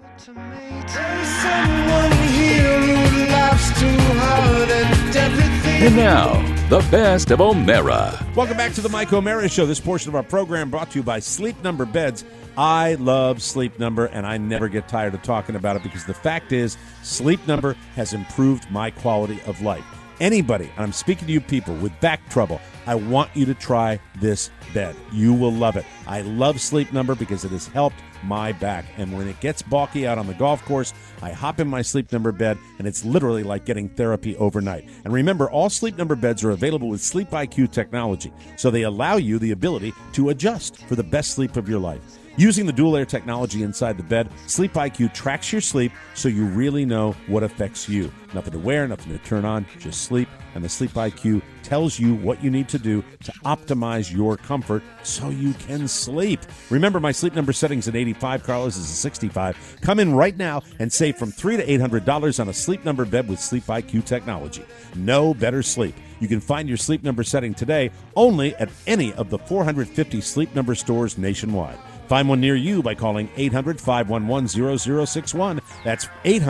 And now, the best of O'Mara. Welcome back to the Mike O'Mara Show. This portion of our program brought to you by Sleep Number Beds. I love Sleep Number, and I never get tired of talking about it because the fact is, Sleep Number has improved my quality of life. Anybody, and I'm speaking to you people with back trouble, I want you to try this bed. You will love it. I love Sleep Number because it has helped my back. And when it gets balky out on the golf course, I hop in my Sleep Number bed, and it's literally like getting therapy overnight. And remember, all Sleep Number beds are available with Sleep IQ technology, so they allow you the ability to adjust for the best sleep of your life. Using the dual air technology inside the bed, Sleep IQ tracks your sleep so you really know what affects you. Nothing to wear, nothing to turn on, just sleep. And the Sleep IQ tells you what you need to do to optimize your comfort so you can sleep. Remember, my Sleep Number setting's at 85, Carlos is at 65. Come in right now and save from $300 to $800 on a Sleep Number bed with Sleep IQ technology. No better sleep. You can find your Sleep Number setting today only at any of the 450 Sleep Number stores nationwide. Find one near you by calling 800-511-0061. That's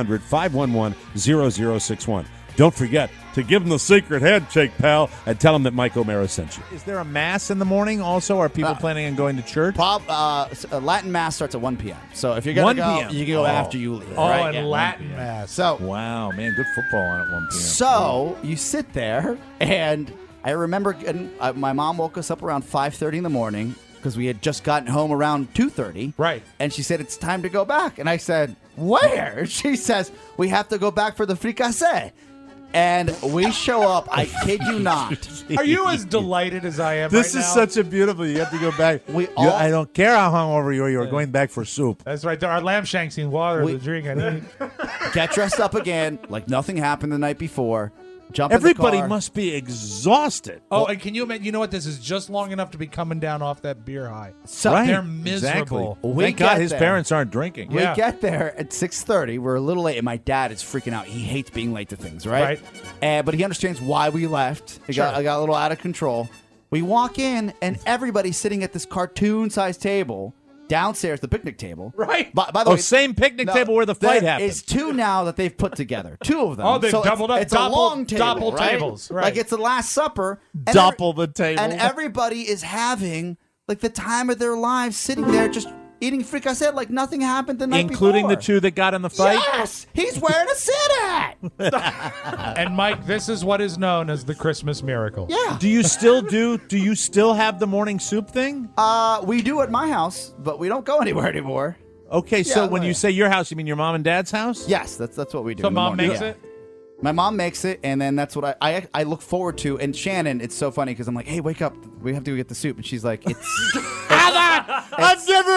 800-511-0061. Don't forget to give them the secret handshake, pal, and tell them that Mike O'Mara sent you. Is there a mass in the morning also? Are people planning on going to church? Latin Mass starts at 1 p.m. So if you're going to go, 1 p.m. you can go after you leave. Oh, right? and Latin Mass. So, wow, man, good football on at 1 p.m. So you sit there, and I remember my mom woke us up around 5:30 in the morning because we had just gotten home around 2:30. Right. And she said, it's time to go back. And I said, where? She says, we have to go back for the fricassee. And we show up, I kid you not. Are you as delighted as I am This right is now? such a beautiful, you have to go back. I don't care how hungover you are, you're going back for soup. That's right. There are lamb shanks in water to drink. I need. Get dressed up again like nothing happened the night before. Jump Everybody in the car. must be exhausted. Oh, and can you imagine? You know what? This is just long enough to be coming down off that beer high. So Right, they're miserable. exactly. Thank God his parents aren't drinking. We get there at 6:30. We're a little late, and my dad is freaking out. He hates being late to things, right? But he understands why we left. I got a little out of control. We walk in, and everybody's sitting at this cartoon-sized table downstairs, the picnic table. Right. By the way, same picnic table where the fight there happened. is two now that they've put together. Two of them. Oh, they've So doubled up. It's a long table, Double right? tables. Right. Like it's the Last Supper. And Double the table. And everybody is having like the time of their lives sitting there just eating fricassee like nothing happened the night Including before. the two that got in the fight? Yes! He's where to sit at! And Mike, this is what is known as the Christmas miracle. Yeah. Do you still have the morning soup thing? We do at my house, but we don't go anywhere anymore. Okay, so Yeah, when you say your house, you mean your mom and dad's house? Yes, that's what we do. So in the mom morning. makes Yeah. it? My mom makes it, and then that's what I look forward to. And Shannon, it's so funny because I'm like, hey, wake up. We have to go get the soup. And she's like, it's... I've never heard it's this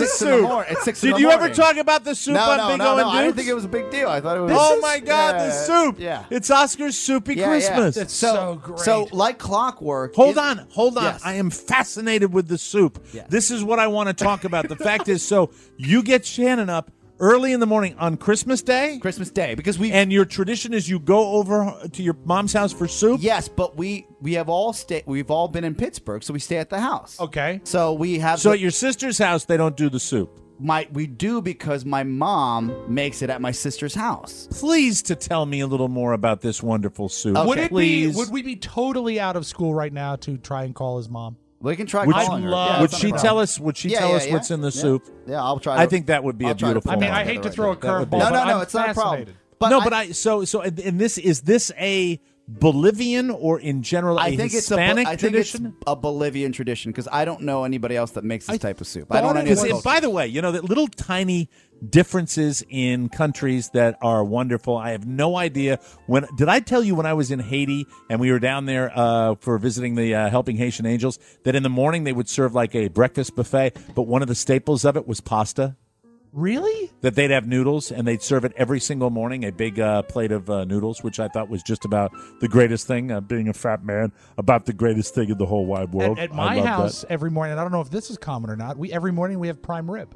6 in soup? the morning. It's 6 in Did the you morning. ever talk about the soup No, on no, Big no, O no. and I didn't Dukes? think it was a big deal. I thought it was. Oh my God, the soup! Yeah. It's Oscar's Soupy Christmas. It's so great. So, like clockwork. Hold on. Yes. I am fascinated with the soup. Yes. This is what I want to talk about. The fact is, so you get Shannon up early in the morning on Christmas Day? Christmas Day, because and your tradition is you go over to your mom's house for soup? Yes, but we've all been in Pittsburgh, so we stay at the house. Okay. So we have. So at your sister's house, they don't do the soup? We do because my mom makes it at my sister's house. Please to tell me a little more about this wonderful soup. Would Please. would we be totally out of school right now to try and call his mom? We can try Would calling she- her. would that's not she a tell problem. us? Would she tell us what's in the soup? Yeah, I'll try. I think that would be a beautiful. I mean, I moment. hate to throw a That would be- curveball. No, but I'm it's not a problem. fascinated. So in this is this a Bolivian or in general a I think Hispanic it's tradition? tradition? A Bolivian tradition because I don't know anybody else that makes this type of soup. I don't know anyone else. By the way, you know that little tiny differences in countries that are wonderful. I have no idea. When did I tell you when I was in Haiti and we were down there for visiting the Helping Haitian Angels that in the morning they would serve like a breakfast buffet, but one of the staples of it was pasta. Really? That they'd have noodles, and they'd serve it every single morning, a big plate of noodles, which I thought was just about the greatest thing, being a fat man, about the greatest thing in the whole wide world. At I my love house every morning, and I don't know if this is common or not. Every morning we have prime rib.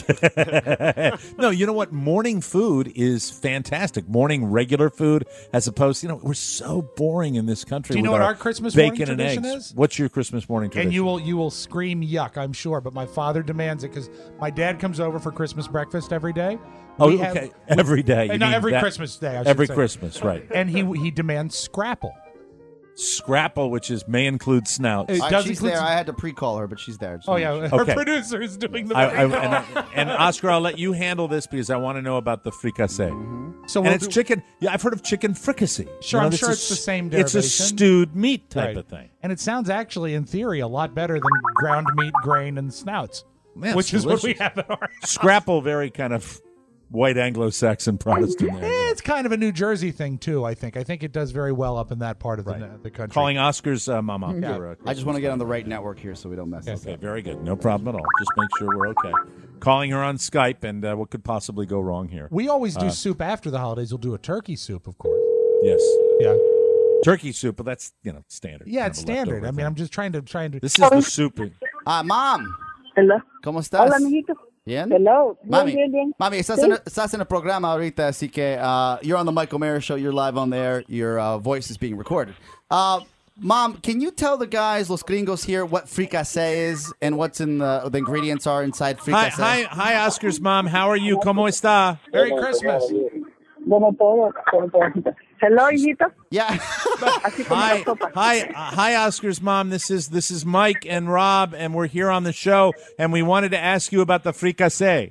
No, you know what? Morning food is fantastic. Morning regular food, as opposed to, we're so boring in this country. Do you know with what our Christmas morning bacon and tradition eggs. is? What's your Christmas morning tradition? And you will scream yuck, I'm sure, but my father demands it because my dad comes over for Christmas breakfast every day. Oh, We have- okay. Every day. You No, mean every that- Christmas day. I should Every say. Christmas, right. And he demands scrapple. Scrapple, which may include snouts. She's there. I had to pre-call her, but she's there. Oh yeah, Okay. our producer is doing the. And Oscar, I'll let you handle this because I want to know about the fricassee. So and we'll it's do- chicken. Yeah, I've heard of chicken fricassee. Sure, You know, I'm this sure is- it's the same It's a derivation. stewed meat type Right. of thing. And it sounds actually, in theory, a lot better than ground meat, grain, and snouts, Man, which it's is what we delicious. have at our house. Scrapple, very kind of white Anglo-Saxon Protestant there. It's kind of a New Jersey thing too. I think it does very well up in that part of the country. Calling Oscar's mama. Yeah. for, I just want to get on the right network here so we don't mess Okay, up. very good. No problem at all. Just make sure we're okay. Calling her on Skype, and what could possibly go wrong here? We always do soup after the holidays. We'll do a turkey soup, of course. Yes. Yeah. Turkey soup, but that's standard. Yeah, Kind it's of a leftover standard. I mean, thing. I'm just trying to. This is the soup. Mom. Hello. ¿Cómo estás? Hola, amiguito. Bien. Hello. Mami, Bien. Mami, estás en el programa ahorita, así que you're on the Mike O'Mara show. You're live on there. Your voice is being recorded. Mom, can you tell the guys, los gringos here, what fricassee is and what's in the ingredients are inside fricassee? Hi, Oscar's mom. How are you? ¿Cómo está? Merry Christmas. Como todo. Hello, hijito. Yeah. Así como la sopa. Hi, Oscar's mom. This is Mike and Rob, and we're here on the show, and we wanted to ask you about the fricassee.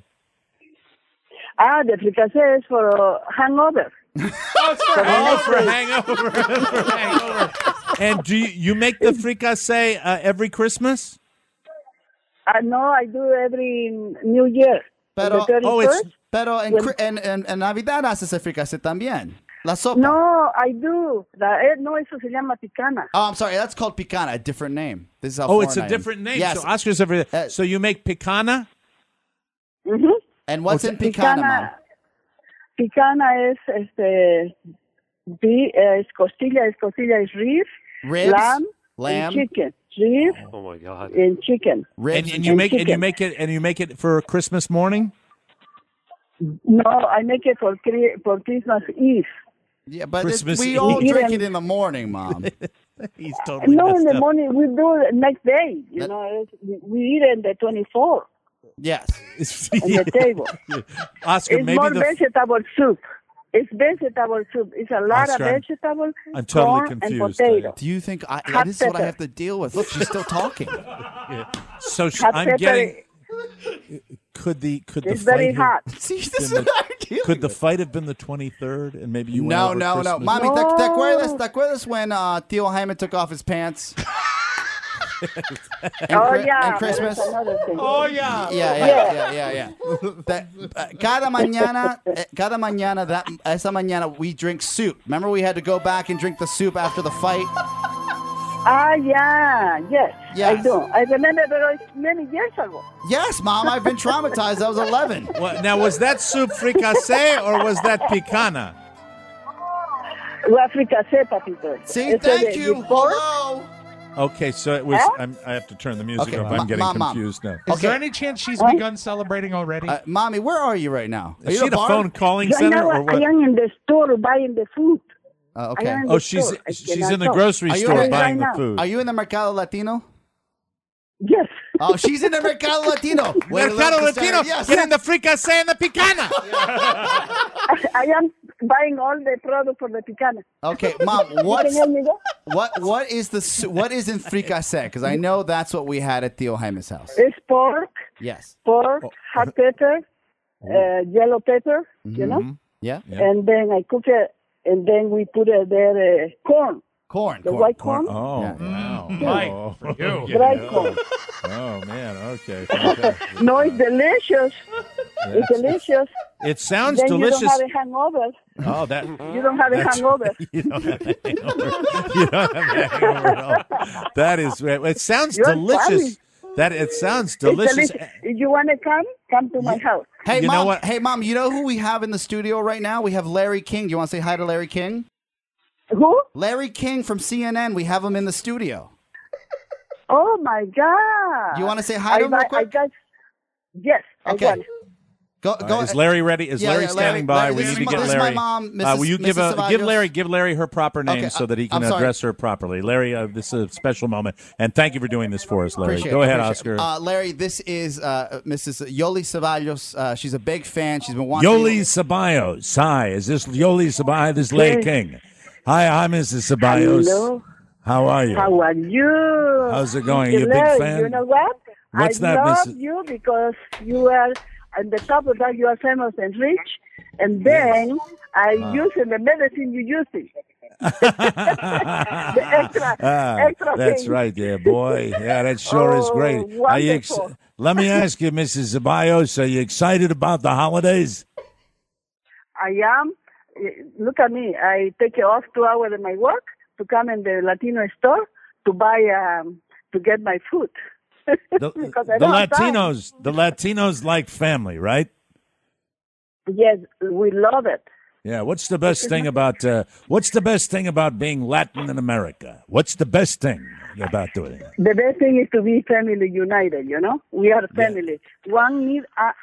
The fricassee is for hangover. For hangover. For hangover. And do you make the fricassee every Christmas? No, I do every New Year. Pero, The 31st. pero en Navidad haces el fricassee también. La sopa. No, I do. No, eso se llama picana. Oh, I'm sorry. That's called picana, a different name. This is how Oh, it's foreign a I am. different name. Yes. So Oscar's every. So you make picana? Mm-hmm. And what's in picana, Mom? Picana es es costilla is ribs, Ribs, lamb, lamb. and chicken. Ribs Oh my God. and chicken. And you make it for Christmas morning? No, I make it for Christmas Eve. Yeah, but Christmas we Eve. all drink it in the morning, Mom. He's totally No, in messed the up. morning we do it next day. We eat it on the 24th Yes. on the table. Oscar, It's maybe more the vegetable soup. It's vegetable soup. It's a lot Oscar, of vegetables, I'm totally corn, and confused. potato. Do you think Hot this is what I pepper. have to deal with? Look, she's still talking. So Hot I'm pepper. getting. Could the It's fight very have hot. See, this been is the- what I'm dealing Could the with. fight have been the 23rd, and maybe you went No, over no, no. Christmas? Mommy, No. ¿te acuerdas when Tío Jaime took off his pants? Oh, yeah. And Christmas? That's another thing. Oh yeah. Yeah. Cada mañana, esa mañana, we drink soup. Remember we had to go back and drink the soup after the fight? Yeah, yes, Yes. I do. I remember, but it was many years ago. Yes, Mom, I've been traumatized. I was 11. Now, was that soup fricassee or was that picana? Well, fricassee, papito. See, It's thank the- you. the pork. Hello. Okay, so it was. Huh? I have to turn the music Okay, up. I'm getting Mom. confused now. Is there any chance she's begun celebrating already? Mommy, where are you right now? Are Is you she at at a bar? phone calling Right center now, or what? I am in the store buying the food. Okay. I am in Oh, the she's store. I she's cannot in the talk. grocery Are you store right buying now? the food. Are you in the Mercado Latino? Yes. Oh, she's in the Mercado Latino. Wait, Mercado look, Latino, yes. getting the fricassee and the picana. I am buying all the product for the picana. Okay, Mom, You what's can help me go? what is in fricassee? Because I know that's what we had at Theo Jaime's house. It's pork, Yes. hot pepper, yellow pepper, you know? Mhm. Yeah. And then I cook it, and then we put it there corn. Corn. The white corn. Oh, Yeah. wow. Mike, Oh, for you. Dry corn. Oh, man. Okay. Fantastic. No, it's delicious. It's delicious. It sounds Then delicious. you don't have a hangover. Oh, that. You don't have a That's- hangover. You don't have a hangover. You don't have a hangover at all. That is. It sounds You're delicious. It sounds delicious. It's delicious. If you want to come to my house. Hey, You Mom. know what? Hey, Mom. You know who we have in the studio right now? We have Larry King. Do you want to say hi to Larry King? Who? Larry King from CNN. We have him in the studio. Oh, my God. You want to say hi to him real quick? Yes, Okay. I want. Go. Is Larry ready? Is Yeah, Larry yeah, standing Larry- by? Larry, We this need is to my- get this is my Larry. mom, Will Mrs. you give Mrs. Ceballos. give Larry her proper name Okay, so that he I'm can sorry. address her properly? Larry, this is a special moment, and thank you for doing this for us, Larry. Appreciate Go it, ahead, appreciate Oscar. it. Larry, this is Mrs. Yoli Ceballos. She's a big fan. She's been watching. Yoli Ceballos. Hi, is this Yoli Ceballos? This is Larry Yes. King. Hi, I'm Mrs. Ceballos. Hello. How are you? How are you? How's it going? You a big Larry, fan? You know what? What's I that, love Mrs. you because you are, on the top of that, you are famous and rich. And then I use the medicine you use it. The extra That's thing. right there, boy. Yeah, that sure is great. Are you wonderful. Let me ask you, Mrs. Ceballos, are you excited about the holidays? I am. Look at me. I take off 2 hours of my work to come in the Latino store to buy, to get my food. The Because I don't have time. Latinos like family, right? Yes, we love it. Yeah. What's the best thing about being Latin in America? What's the best thing about doing it? The best thing is to be family united, you know? We are family. One need us.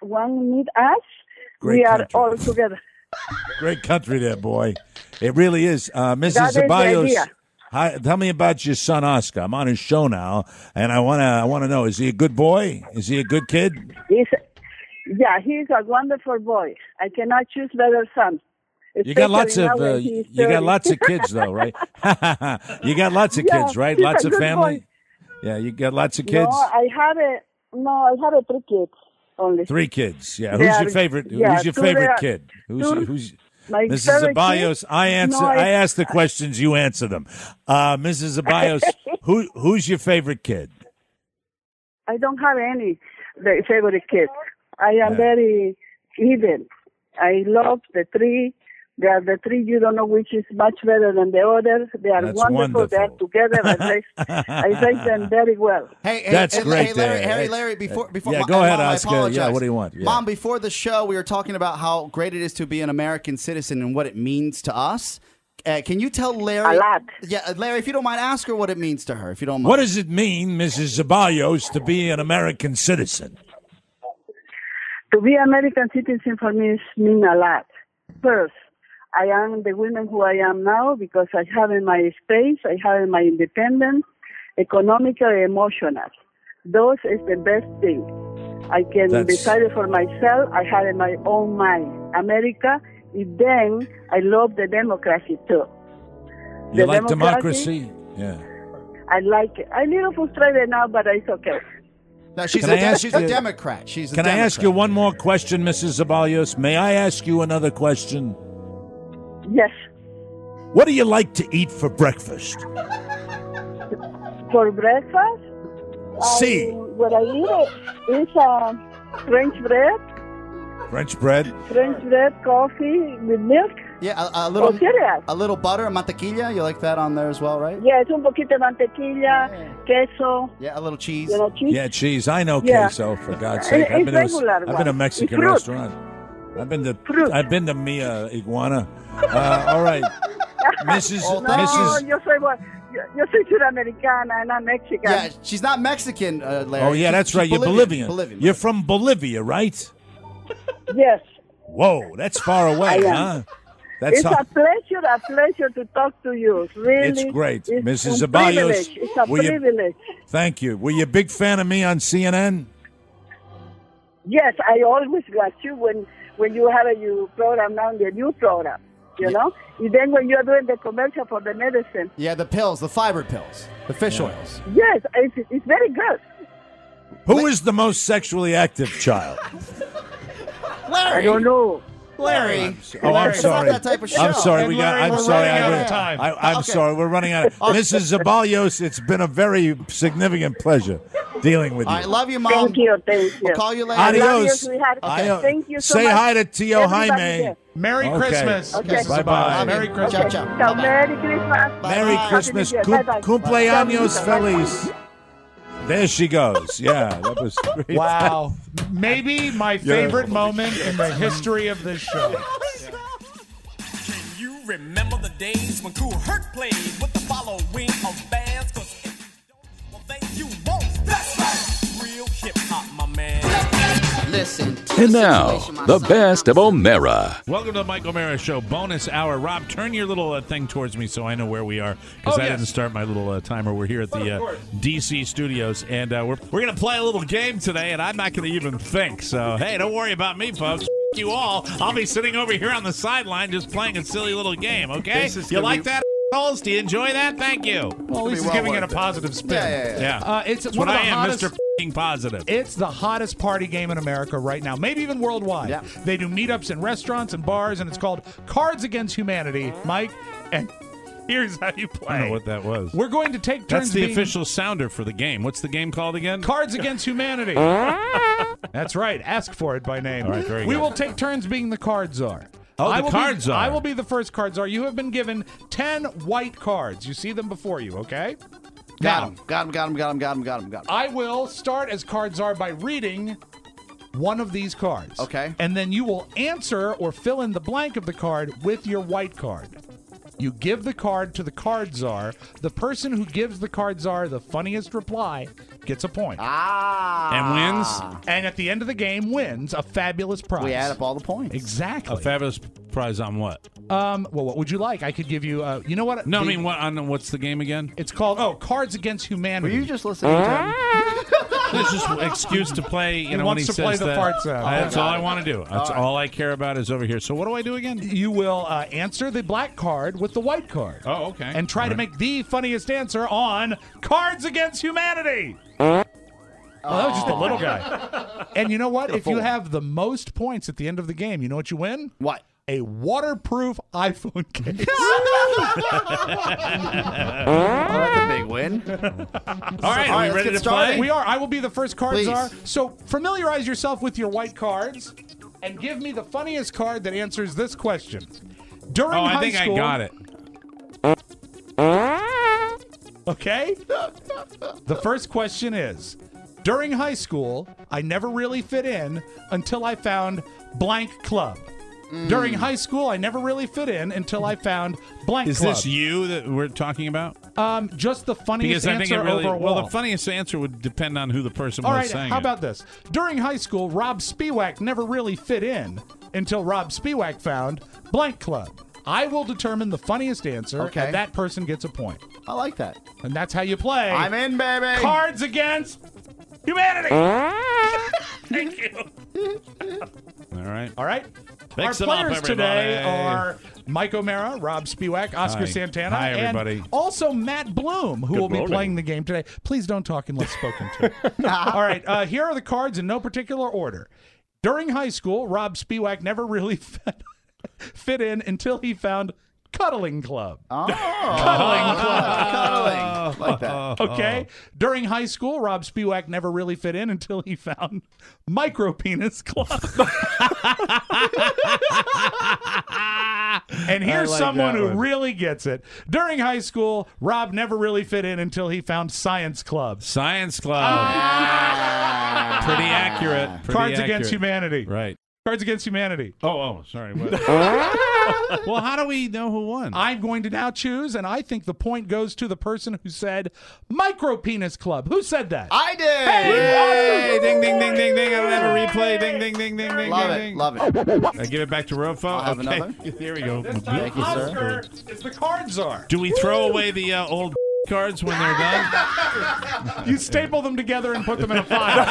Great We are country. all together. Great country there, boy. It really is. Mrs. That is the Ceballos, idea. hi, tell me about your son Oscar. I'm on his show now, and I wanna know: is he a good boy? Is he a good kid? He's a wonderful boy. I cannot choose better son. You got lots Especially of now when he's you got 30. lots of kids though, right? You got lots of Yeah, kids, right? he's Lots a of good family. boy. Yeah, you got lots of kids. No, I have 3 kids only. 3 kids. Yeah. They Who's are- your favorite? yeah, Who's your 2 favorite they are- kid? Who's My Mrs. favorite Ceballos? kid? I answer. No, I ask the questions. You answer them. Mrs. Ceballos, who's your favorite kid? I don't have any favorite kids. I am very even. I love the 3. They are the 3. You don't know which is much better than the other. They are That's wonderful. They are together. I raise them very well. That's great. Larry, before yeah, my- go ahead, Mom, I Oscar. Yeah, apologize. what do you want? Yeah. Mom, before the show, we were talking about how great it is to be an American citizen and what it means to us. Can you tell Larry? A lot. Yeah, Larry, if you don't mind, ask her what it means to her, if you don't mind. What does it mean, Mrs. Ceballos, to be an American citizen? To be American citizen for me means a lot. First, I am the woman who I am now because I have in my space, I have in my independence, economical, emotional. Those is the best thing. I can decide for myself. I have in my own mind. America, and then I love the democracy too. You The like democracy? Yeah. I like it. I'm a little frustrated now, but it's okay. No, she's Can I ask a you- Democrat. She's a Can I Democrat. ask you one more question, Mrs. Ceballos? May I ask you another question? Yes. What do you like to eat for breakfast? For breakfast? See. What I eat is French bread, French bread? coffee with milk. Yeah, a Oh, little cereal. a little butter, mantequilla. You like that on there as well, right? Yes, un poquito de mantequilla, queso. Yeah, a little cheese. You know, cheese. Yeah, cheese. I know Yeah. queso, for God's sake. It's I've been regular to a one. Mexican It's fruit. restaurant. I've been to Mia Iguana. All right. Mrs. Yo soy Sudamericana, not Mexican. Yeah, she's not Mexican, Larry. Oh, yeah, that's She's right. You're Bolivian. Bolivian. You're from Bolivia, right? Yes. Whoa, that's far away, I am. huh? That's It's a pleasure to talk to you. Really, It's great. It's Mrs. a Ceballos, privilege. It's a will you- privilege. Thank you. Were you a big fan of me on CNN? Yes, I always watch you when you have your program now, the new program. You know, and then when you're doing the commercial for the medicine. Yeah, the pills, the fiber pills, the fish oils. Yes, it's very good. Who is the most sexually active child? Larry. I don't know. Larry. Oh, I'm It's sorry. not that type of show. I'm sorry. And I'm we're sorry. running out of time. I'm Okay. sorry. We're running out. Mrs. Ceballos, it's been a very significant pleasure dealing with you. I love you, Mom. Thank you. We'll call you later. Adios. I love you, sweetheart. Adios. Thank you so Say much. hi to Tio Everybody Jaime. there. Merry Okay. Christmas. Okay. Mrs. Bye-bye. Ceballos. Merry Christmas. Okay. So Merry Christmas. Merry Christmas. Happy New Year. Bye-bye. Cumpleaños Bye-bye. feliz. There she goes. Yeah, that was great. Wow. Maybe my favorite moment in the history of this show. You remember the days when Cool Herc played with the following of bands? Cause if you don't, well, then you won't. That's right. Real hip hop, my man. Listen. And now, the best of O'Mara. Welcome to the Mike O'Mara Show bonus hour. Rob, turn your little thing towards me so I know where we are, because I didn't start my little timer. We're here at the D.C. studios, and we're going to play a little game today, and I'm not going to even think. So, hey, don't worry about me, folks. You all. I'll be sitting over here on the sideline just playing a silly little game, okay? You like that, assholes? Do you enjoy that? Thank you. Well, at least he's giving it a positive spin. Yeah. It's That's one what of the I am, hottest, Mr. Positive. It's the hottest party game in America right now, maybe even worldwide. Yeah. They do meetups in restaurants and bars, and it's called Cards Against Humanity, Mike. And here's how you play. I don't know what that was. We're going to take turns That's the being official sounder for the game. What's the game called again? Cards Against Humanity. That's right. Ask for it by name. All right, very we good. will take turns being the card czar. Oh, I the will card be, czar. I will be the first card czar. You have been given 10 white cards. You see them before you, okay? Got Now, him. I will start as card czar by reading one of these cards. Okay. And then you will answer or fill in the blank of the card with your white card. You give the card to the card czar. The person who gives the card czar the funniest reply gets a point. And wins? And at the end of the game wins a fabulous prize. We add up all the points. Exactly. A fabulous prize on what? Well, what would you like? I could give you, you know what? No, I mean, what's the game again? It's called, Cards Against Humanity. Were you just listening to him? This is an excuse to play, He when wants he to says play the that. fart sound. That's all I want to do. That's all I care about is over here. So what do I do again? You will answer the black card with the white card. Oh, okay. And try to make the funniest answer on Cards Against Humanity. Well, that was just a little guy. And you know what? If you have the most points at the end of the game, you know what you win? What? A waterproof iPhone case. That's a big win. All right, are we ready to play? We are. I will be the first card Please. czar. So familiarize yourself with your white cards and give me the funniest card that answers this question. During Oh, I high think school, I got it. Okay? The first question is, during high school, I never really fit in until I found blank club. During high school, I never really fit in until I found blank Is club. this you that we're talking about? Just the funniest Because I think answer it really overall. well, the funniest answer would depend on who the person All was right, saying how it. about this? During high school, Rob Spiewak never really fit in until Rob Spiewak found blank club. I will determine the funniest answer, Okay. and that person gets a point. I like that. And that's how you play. I'm in, baby. Cards Against Humanity. Thank you. All right. All right. Fix Our them up, players today everybody. are Mike O'Mara, Rob Spiewak, Oscar Hi. Santana, Hi, everybody. and also Matt Bloom, who Good will be morning. playing the game today. Please don't talk unless spoken to. All right. Here are the cards in no particular order. During high school, Rob Spiewak never really fit in until he found Cuddling Club. Oh. Cuddling Club. Cuddling. Like that. Okay. During high school, Rob Spiewak never really fit in until he found Micro Penis Club. And here's I like someone that who one. really gets it. During high school, Rob never really fit in until he found Science Club. Science Club. Pretty accurate. Pretty Cards accurate. Against Humanity. Right. Cards Against Humanity. Oh, sorry. What? Well, how do we know who won? I'm going to now choose, and I think the point goes to the person who said Micro Penis Club. Who said that? I did. Hey, ding, ding, ding, ding, ding. I don't have a replay. Ding, ding, ding, ding, ding, Love ding, it. ding. Love it. I give it back to Rofo. I'll have Okay. another. Here we go. This time, Thank you, sir. Oscar is the card czar. Do we throw away the old cards when they're done? You staple them together and put them in a file.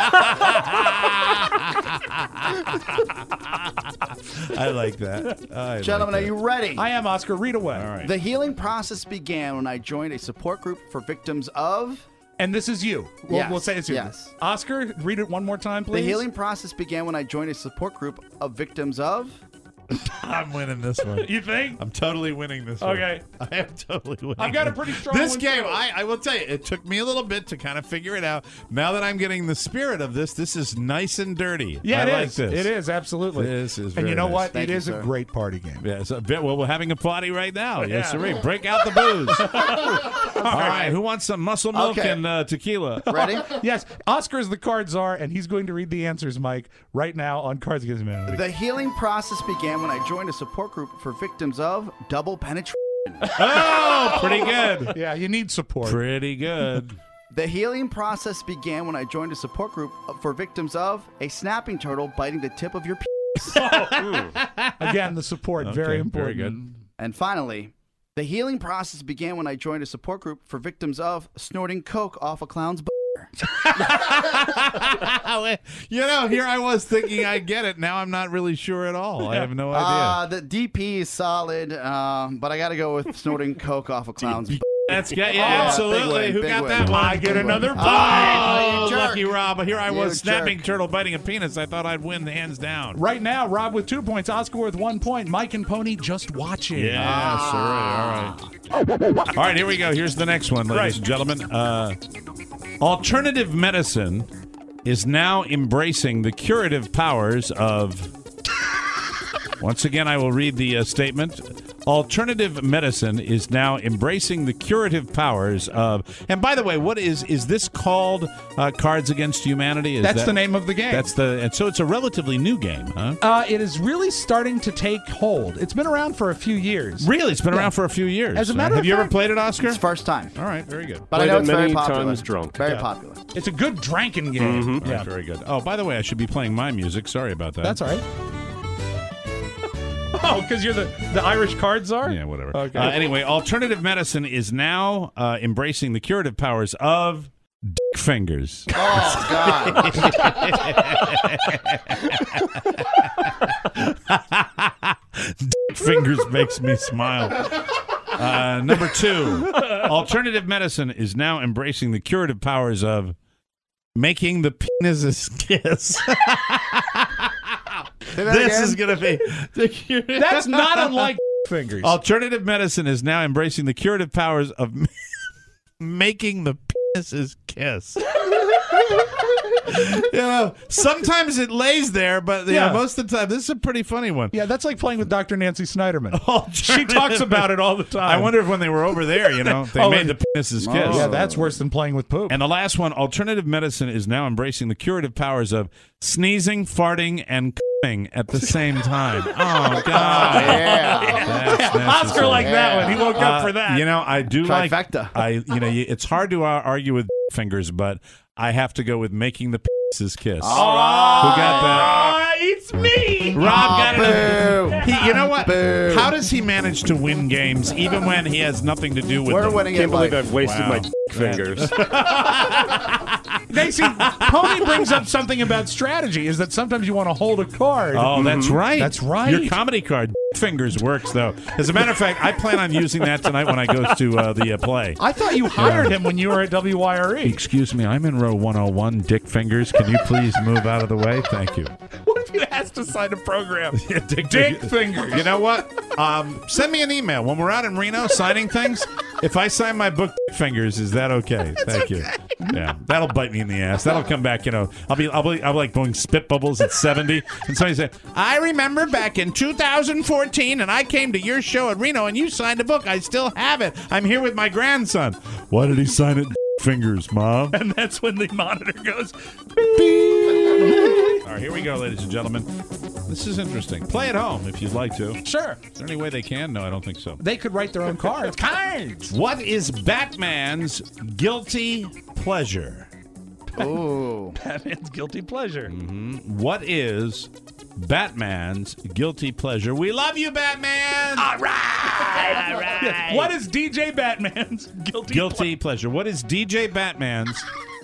I like that. Gentlemen, are you ready? I am, Oscar. Read away. All right. The healing process began when I joined a support group for victims of... And this is you. Yes, We'll say it's you. yes. Oscar, read it one more time, please. The healing process began when I joined a support group of victims of... I'm winning this one. You think? I'm totally winning this one. Okay. I am totally winning. I've got a pretty strong This one, game, too. I will tell you, it took me a little bit to kind of figure it out. Now that I'm getting the spirit of this is nice and dirty. Yeah, I it like is. this. It is, absolutely. This is And very you know nice. what? Thank It you, is a sir. great party game. Yeah, well, we're having a party right now. Yes, Yeah. sir. Break out the booze. All right, who wants some muscle milk Okay. and tequila? Ready? Yes, Oscar is the card czar, and he's going to read the answers, Mike, right now on Cards Against Humanity. The healing process began when I joined a support group for victims of double penetration. Oh, pretty good. Yeah, you need support. Pretty good. The healing process began when I joined a support group for victims of a snapping turtle biting the tip of your penis. Again, the support, Okay, very very important. good. And finally, the healing process began when I joined a support group for victims of snorting coke off a clown's butt. You know, here I was thinking I get it. Now I'm not really sure at all. I have no idea. The DP is solid, but I got to go with snorting coke off a clown's butt. That's good. Yeah, Oh, absolutely. big win, Who big got win. that one? I get another Oh, point. you jerk. lucky Rob. Here I was You snapping jerk. turtle biting a penis. I thought I'd win hands down. Right now, Rob with 2 points, Oscar with 1 point, Mike and Pony just watching. Yeah, sir. All right. All right, here we go. Here's the next one, ladies and gentlemen. Alternative medicine is now embracing the curative powers of... Once again, I will read the statement. Alternative medicine is now embracing the curative powers of... And by the way, what is this called Cards Against Humanity? Is That's that- the name of the game. And so it's a relatively new game, huh? It is really starting to take hold. It's been around for a few years. Really? It's been around for a few years. As a matter Have of you ever fact- played it, Oscar? It's first time. All right, very good. But I Played know it it's very many popular. times drunk. Very Yeah. popular. It's a good drinking game. All right, Yeah. very good. Oh, by the way, I should be playing my music. Sorry about that. That's all right. Oh, because you're the Irish card czar? Yeah, whatever. Okay. Anyway, alternative medicine is now embracing the curative powers of dick fingers. Oh, God. Dick fingers makes me smile. Number 2, alternative medicine is now embracing the curative powers of making the penises kiss. This is going to be... That's not unlike fingers. Alternative medicine is now embracing the curative powers of making the penises kiss. You know, sometimes it lays there, but you know, most of the time, this is a pretty funny one. Yeah, that's like playing with Dr. Nancy Snyderman. She talks about it all the time. I wonder if when they were over there, you know, they made the penises kiss. Yeah, that's worse than playing with poop. And the last one, alternative medicine is now embracing the curative powers of sneezing, farting, and coughing at the same time. Oh, God. Yeah. Oscar liked that one. He woke up for that. You know, I do Trifecta. it's hard to argue with fingers, but I have to go with making the penises kiss. All right. Who got that? It's me. Rob got boo. it. You know what? Boo. How does he manage to win games even when he has nothing to do with We're them? winning Can't in believe life. I've wasted Wow. my fingers. They see, Pony brings up something about strategy, is that sometimes you want to hold a card. Oh, that's right. That's right. Your comedy card fingers works, though. As a matter of fact, I plan on using that tonight when I go to the play. I thought you hired him when you were at WYRE. Excuse me, I'm in row 101, Dick Fingers. Can you please move out of the way? Thank you. What if you asked to sign a program? Dick Fingers. You know what? Send me an email. When we're out in Reno signing things, if I sign my book Dick Fingers, is that okay? Thank you. Yeah, that'll bite me in the ass. That'll come back. I'll be like blowing spit bubbles at 70, and somebody say, "I remember back in 2014, and I came to your show at Reno, and you signed a book. I still have it. I'm here with my grandson. Why did he sign it? Fingers, Mom." And that's when the monitor goes. All right, here we go, ladies and gentlemen. This is interesting. Play at home if you'd like to. Sure. Is there any way they can? No, I don't think so. They could write their own cards. Cards! What is Batman's guilty pleasure? Oh. Batman's guilty pleasure. What is Batman's guilty pleasure? We love you, Batman! All right! All right. Yes. What is DJ Batman's guilty pleasure? What is DJ Batman's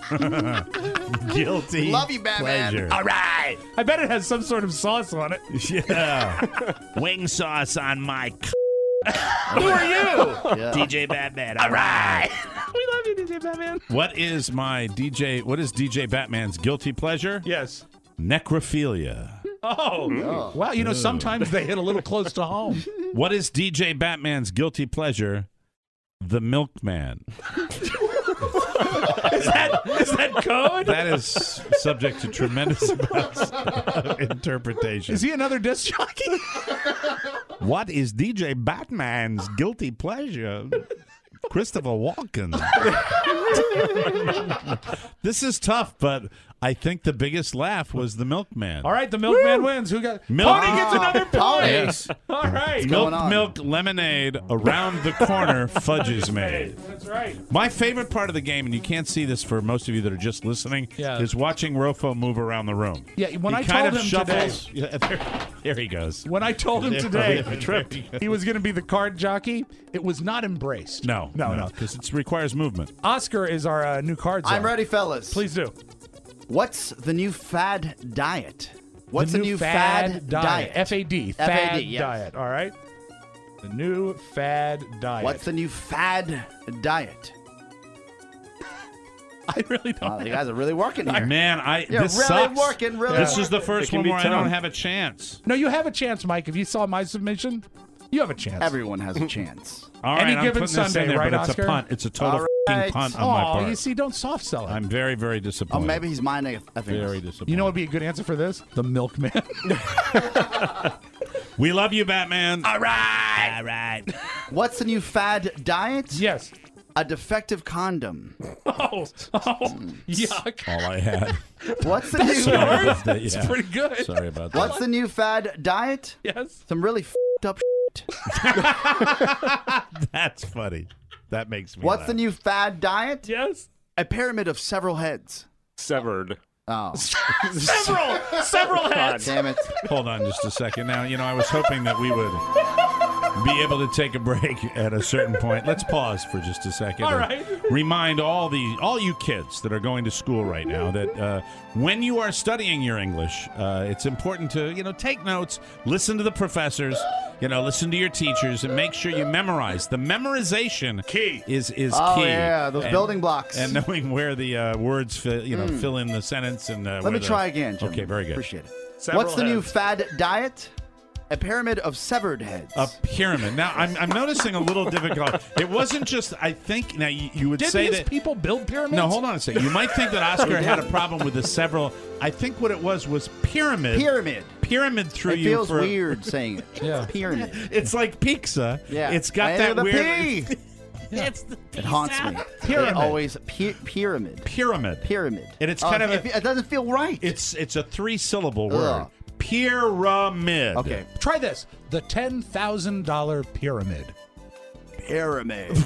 guilty Love you, Batman. pleasure? All right! I bet it has some sort of sauce on it. Yeah. Wing sauce on my Who are you? DJ Batman. All right. We love you, DJ Batman. What is DJ Batman's guilty pleasure? Yes. Necrophilia. Oh. Wow, sometimes they hit a little close to home. What is DJ Batman's guilty pleasure? The Milkman. Is that code? That is subject to tremendous amounts of interpretation. Is he another disc jockey? What is DJ Batman's guilty pleasure? Christopher Walken. This is tough, but I think the biggest laugh was the Milkman. All right, the Milkman wins. Who got? Pony gets another point. Yes. All right. Milk lemonade. Around the corner, fudge is made. That's right. My favorite part of the game, and you can't see this for most of you that are just listening, is watching Rofo move around the room. Yeah, when he I kind told of him shuffles. today, there he goes. When I told him today he was going to be the card jockey, it was not embraced. No, because it requires movement. Oscar is our new card czar. I'm ready, fellas. Please do. What's the new fad diet? What's the new fad diet? F-A-D. Fad yes. diet. All right. The new fad diet. What's the new fad diet? I really don't know. You guys are really working here. Man, You're this really sucks. working. Really This is working. the first one where I don't have a chance. No, you have a chance, Mike. If you saw my submission, you have a chance. Everyone has a chance. All right, Any I'm given putting this Sunday, in there, right, but it's Oscar? a punt. It's a total All f***ing right. punt on my part. You see, don't soft sell it. I'm very, very disappointed. Oh, maybe he's minding a thing. Very disappointed. You know what would be a good answer for this? The Milkman. We love you, Batman. All right. All right. What's the new fad diet? Yes. A defective condom. Oh, yuck. All I had. What's the That's new? yours? Yeah. It's pretty good. Sorry about that. What's the new fad diet? Yes. Some really f***ed up shit. That's funny. That makes me What's laugh. the new fad diet? Yes. A pyramid of several heads. Severed. Oh. Several heads. Damn it. Hold on just a second. Now, I was hoping that we would be able to take a break at a certain point. Let's pause for just a second. All right. Remind all you kids that are going to school right now that when you are studying your English, it's important to take notes, listen to the professors, listen to your teachers, and make sure you memorize. The memorization is Oh, key. yeah, those building blocks. And knowing where the words fill in the sentence and Let me try again, Jim. Okay, very good. Appreciate it. Several What's the new heads. fad diet? A pyramid of severed heads. A pyramid. Now, I'm noticing a little difficult. It wasn't just, I think, now you would Didn't say these that. people build pyramids? No, hold on a second. You might think that Oscar had a problem with the several. I think what it was pyramid. Pyramid. Pyramid threw It you feels for. weird saying it. Yeah. Pyramid. It's like pizza. Yeah. It's got And that the weird. P. It haunts me. Pyramid. It always pyramid. Pyramid. Pyramid. And it's kind of it doesn't feel right. It's a 3-syllable word. Ugh. Pyramid. Okay. Try this. The $10,000 pyramid. Pyramid.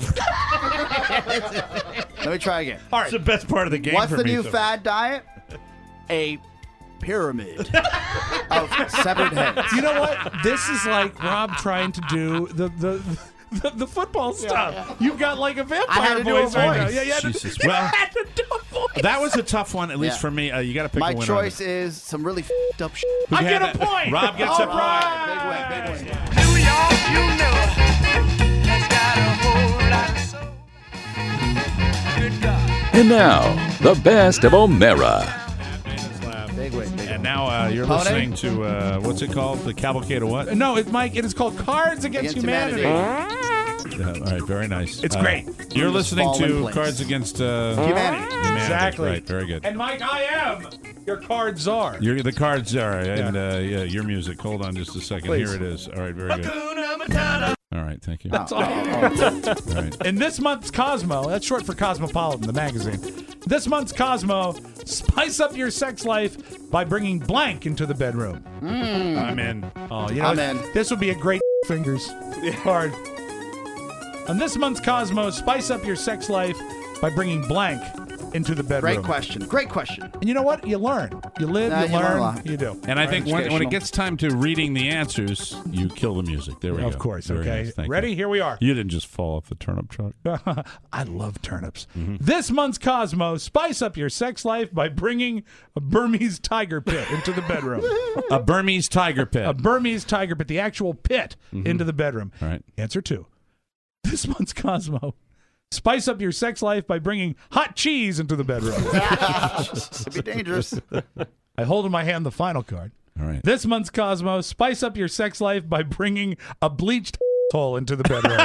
Let me try again. All right. It's the best part of the game. What's for the me new so fad diet? A pyramid of severed heads. You know what? This is like Rob trying to do the football stuff. yeah. You've got like a vampire I had to do a voice right now. voice. Yeah, you had to- Jesus. you Well, had to do a voice. That was a tough one, at least Yeah. for me. You got to pick My a winner. choice is some really f***ed up shit. I get had a it. point. Rob gets All a point. right. Big win, big win. New York, you know, has got a whole lot of soul. Good God. And now, the best of O'Mara. Big win, big And win. now you're Pony? listening to, what's it called? The Cavalcade of what? No, it's Mike. It is called Cards Against Against Humanity. Humanity. All right, very nice. It's great. You're Just listening fall in to place. Cards Against Humanity. Exactly. Right, very good. And Mike, I am your card czar. You're the Cards Czar, and your music. Hold on just a second. Please. Here it is. All right, very good. All right, thank you. That's all. All right. In this month's Cosmo, that's short for Cosmopolitan, the magazine. This month's Cosmo, spice up your sex life by bringing blank into the bedroom. I'm in. Oh, you know, I'm in. this would be a great fingers card. On this month's Cosmo, spice up your sex life by bringing blank into the bedroom. Great question. Great question. And you know what? You learn. You live, Nah, you you learn a learn, lot. you do. And I think when it Educational. gets time to reading the answers, you kill the music. There we go. Of course, Very okay. nice. Thank Ready? you. Here we are. You didn't just fall off the turnip truck. I love turnips. Mm-hmm. This month's Cosmo, spice up your sex life by bringing a Burmese tiger pit into the bedroom. A Burmese tiger pit. A Burmese tiger pit, the actual pit, into the bedroom. All right. Answer 2. This month's Cosmo, spice up your sex life by bringing hot cheese into the bedroom. Could be dangerous. I hold in my hand the final card. All right. This month's Cosmo, spice up your sex life by bringing a bleached hole into the bedroom.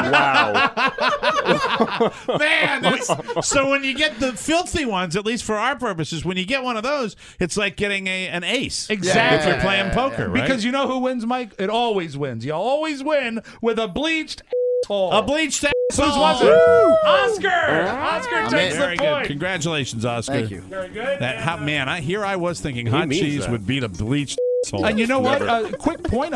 Man, so when you get the filthy ones, at least for our purposes, when you get one of those, it's like getting an ace. Exactly. If you're playing poker, right? Because you know who wins, Mike? It always wins. You always win with a bleached hole. A bleached Whose was it? Oscar! Oscar takes the Very good. point. Congratulations, Oscar. Thank you. Very good. Here I was thinking hot means cheese that. would beat a bleached hole. And you know what? Quick point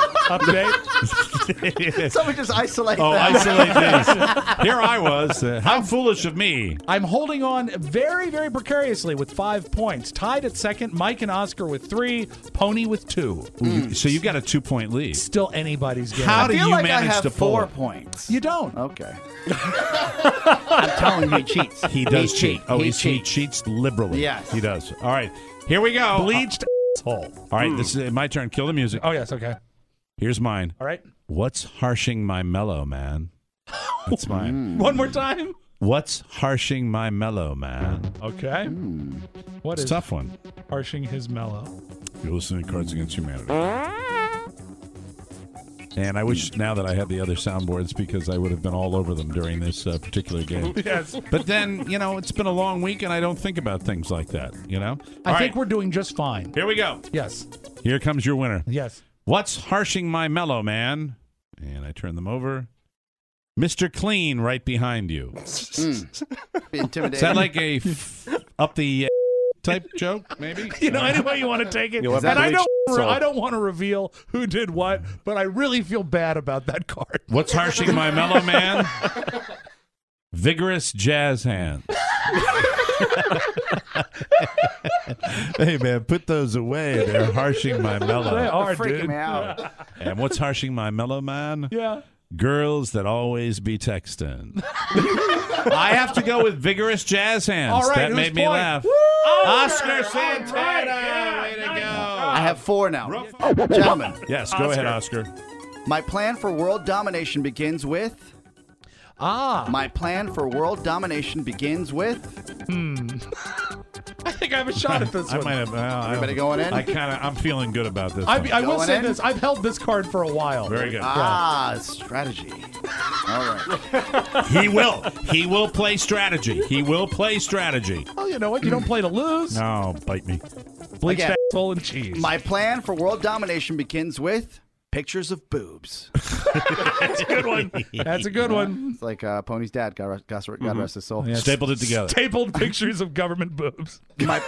update. Someone just isolate Oh, that. isolate these. Here I was. How foolish of me. I'm holding on very, very precariously with 5 points. Tied at second, Mike and Oscar with 3, Pony with 2. So you got a 2-point lead. Still anybody's game. How I do feel you like I manage have to pull 4 it? points. You don't. Okay. I'm telling you, he cheats. He does He cheat. Oh, He he cheats liberally. Yes. He does. All right. Here we go. Bleached hole. All right. This is my turn. Kill the music. Oh, yes. Okay. Here's mine. All right. What's harshing my mellow, man? That's mine. One more time. What's harshing my mellow, man? Okay. What It's is a tough one. harshing his mellow? You're listening to Cards Against Humanity. And I wish now that I had the other soundboards because I would have been all over them during this particular game. Yes. But then, it's been a long week and I don't think about things like that, I think we're doing just fine. Here we go. Yes. Here comes your winner. Yes. What's harshing my mellow, man? And I turn them over. Mr. Clean right behind you. Be intimidating. Is that like a up the type joke, maybe? Any way you want to take it. You'll have And I bleached I don't want to reveal who did what, but I really feel bad about that card. What's harshing my mellow, man? Vigorous jazz hands. Hey, man, put those away. They're harshing my mellow. They are, freaking dude. me out. And what's harshing my mellow, man? Yeah. Girls that always be texting. I have to go with vigorous jazz hands. All right, that whose made me point? laugh. Oscar Santana. Way to go. I have 4 now. Gentlemen, Yes, go ahead, Oscar. my plan for world domination begins with... My plan for world domination begins with... I think I have a shot at this I one. might have. Everybody going in? I'm feeling good about this. I one. will Going say in? this. I've held this card for a while. Very good. Strategy. All right. He will play strategy. He will play strategy. Well, you know what? You don't play to lose. No, bite me. Bleached Again. asshole and cheese. My plan for world domination begins with pictures of boobs. That's a good one. That's a good one. It's like Pony's dad, God rest his soul. Yeah, Stapled it together. Stapled pictures of government boobs. My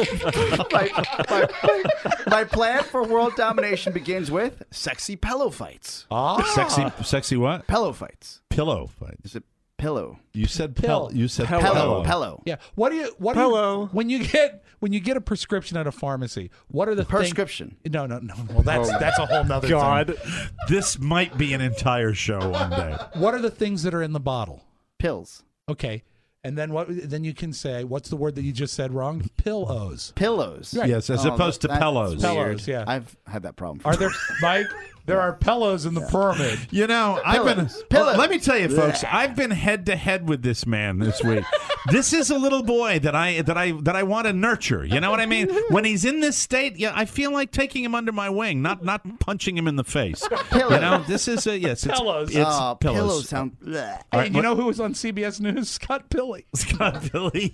plan for world domination begins with sexy pillow fights. Sexy what? Pillow fights. Pillow fight. Is it pillow? You said Pill. You said Pillow. pillow. Pillow. Yeah. What do you when you get a prescription at a pharmacy? What are the Prescription. No. Well, that's a whole nother thing. This might be an entire show one day. What are the things that are in the bottle? Pills. Okay. And then what? Then you can say, what's the word that you just said wrong? Pillows. Pillows. Right. Yes, as opposed to that's pillows. Pillows, yeah. I've had that problem. Are there, Mike? There are pillows in the pyramid. I've been. Pillows. Let me tell you, folks. I've been head to head with this man this week This is a little boy that I want to nurture. You know what I mean? When he's in this state, I feel like taking him under my wing, not punching him in the face. You know, this is it's Pillows. It's pillows. Pillows sound. Bleh. Hey, you know who was on CBS News? Scott Pilley. Scott Pilley.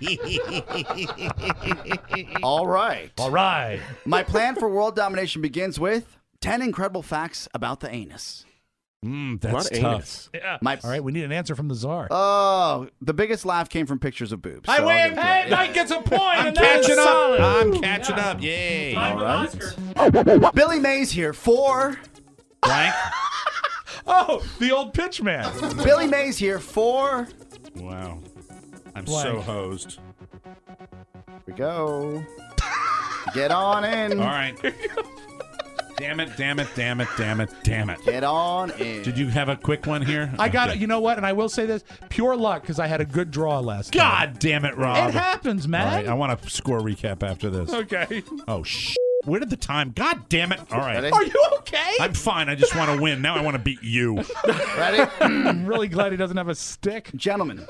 All right. All right. My plan for world domination begins with 10 incredible facts about the anus. That's tough. Yeah. My- All right, we need an answer from the czar. Oh, the biggest laugh came from pictures of boobs. I so I'll win. give it to Hey, you. Mike gets a point. I'm catching up. I'm catching up. Yay. All right. Billy Mays here for blank. Oh, the old pitch man. Billy Mays here for. Wow. I'm Blank. so hosed. Here we go. Get on in. All right. Damn it. Get on in. Did you have a quick one here? I got it. You know what? And I will say this: pure luck, because I had a good draw last time. God damn it, Rob. It happens, man. All right, I want a score recap after this. Okay. Oh, where did the time? God damn it. All right. Ready? Are you okay? I'm fine. I just want to win. Now I want to beat you. Ready? I'm really glad he doesn't have a stick. Gentlemen.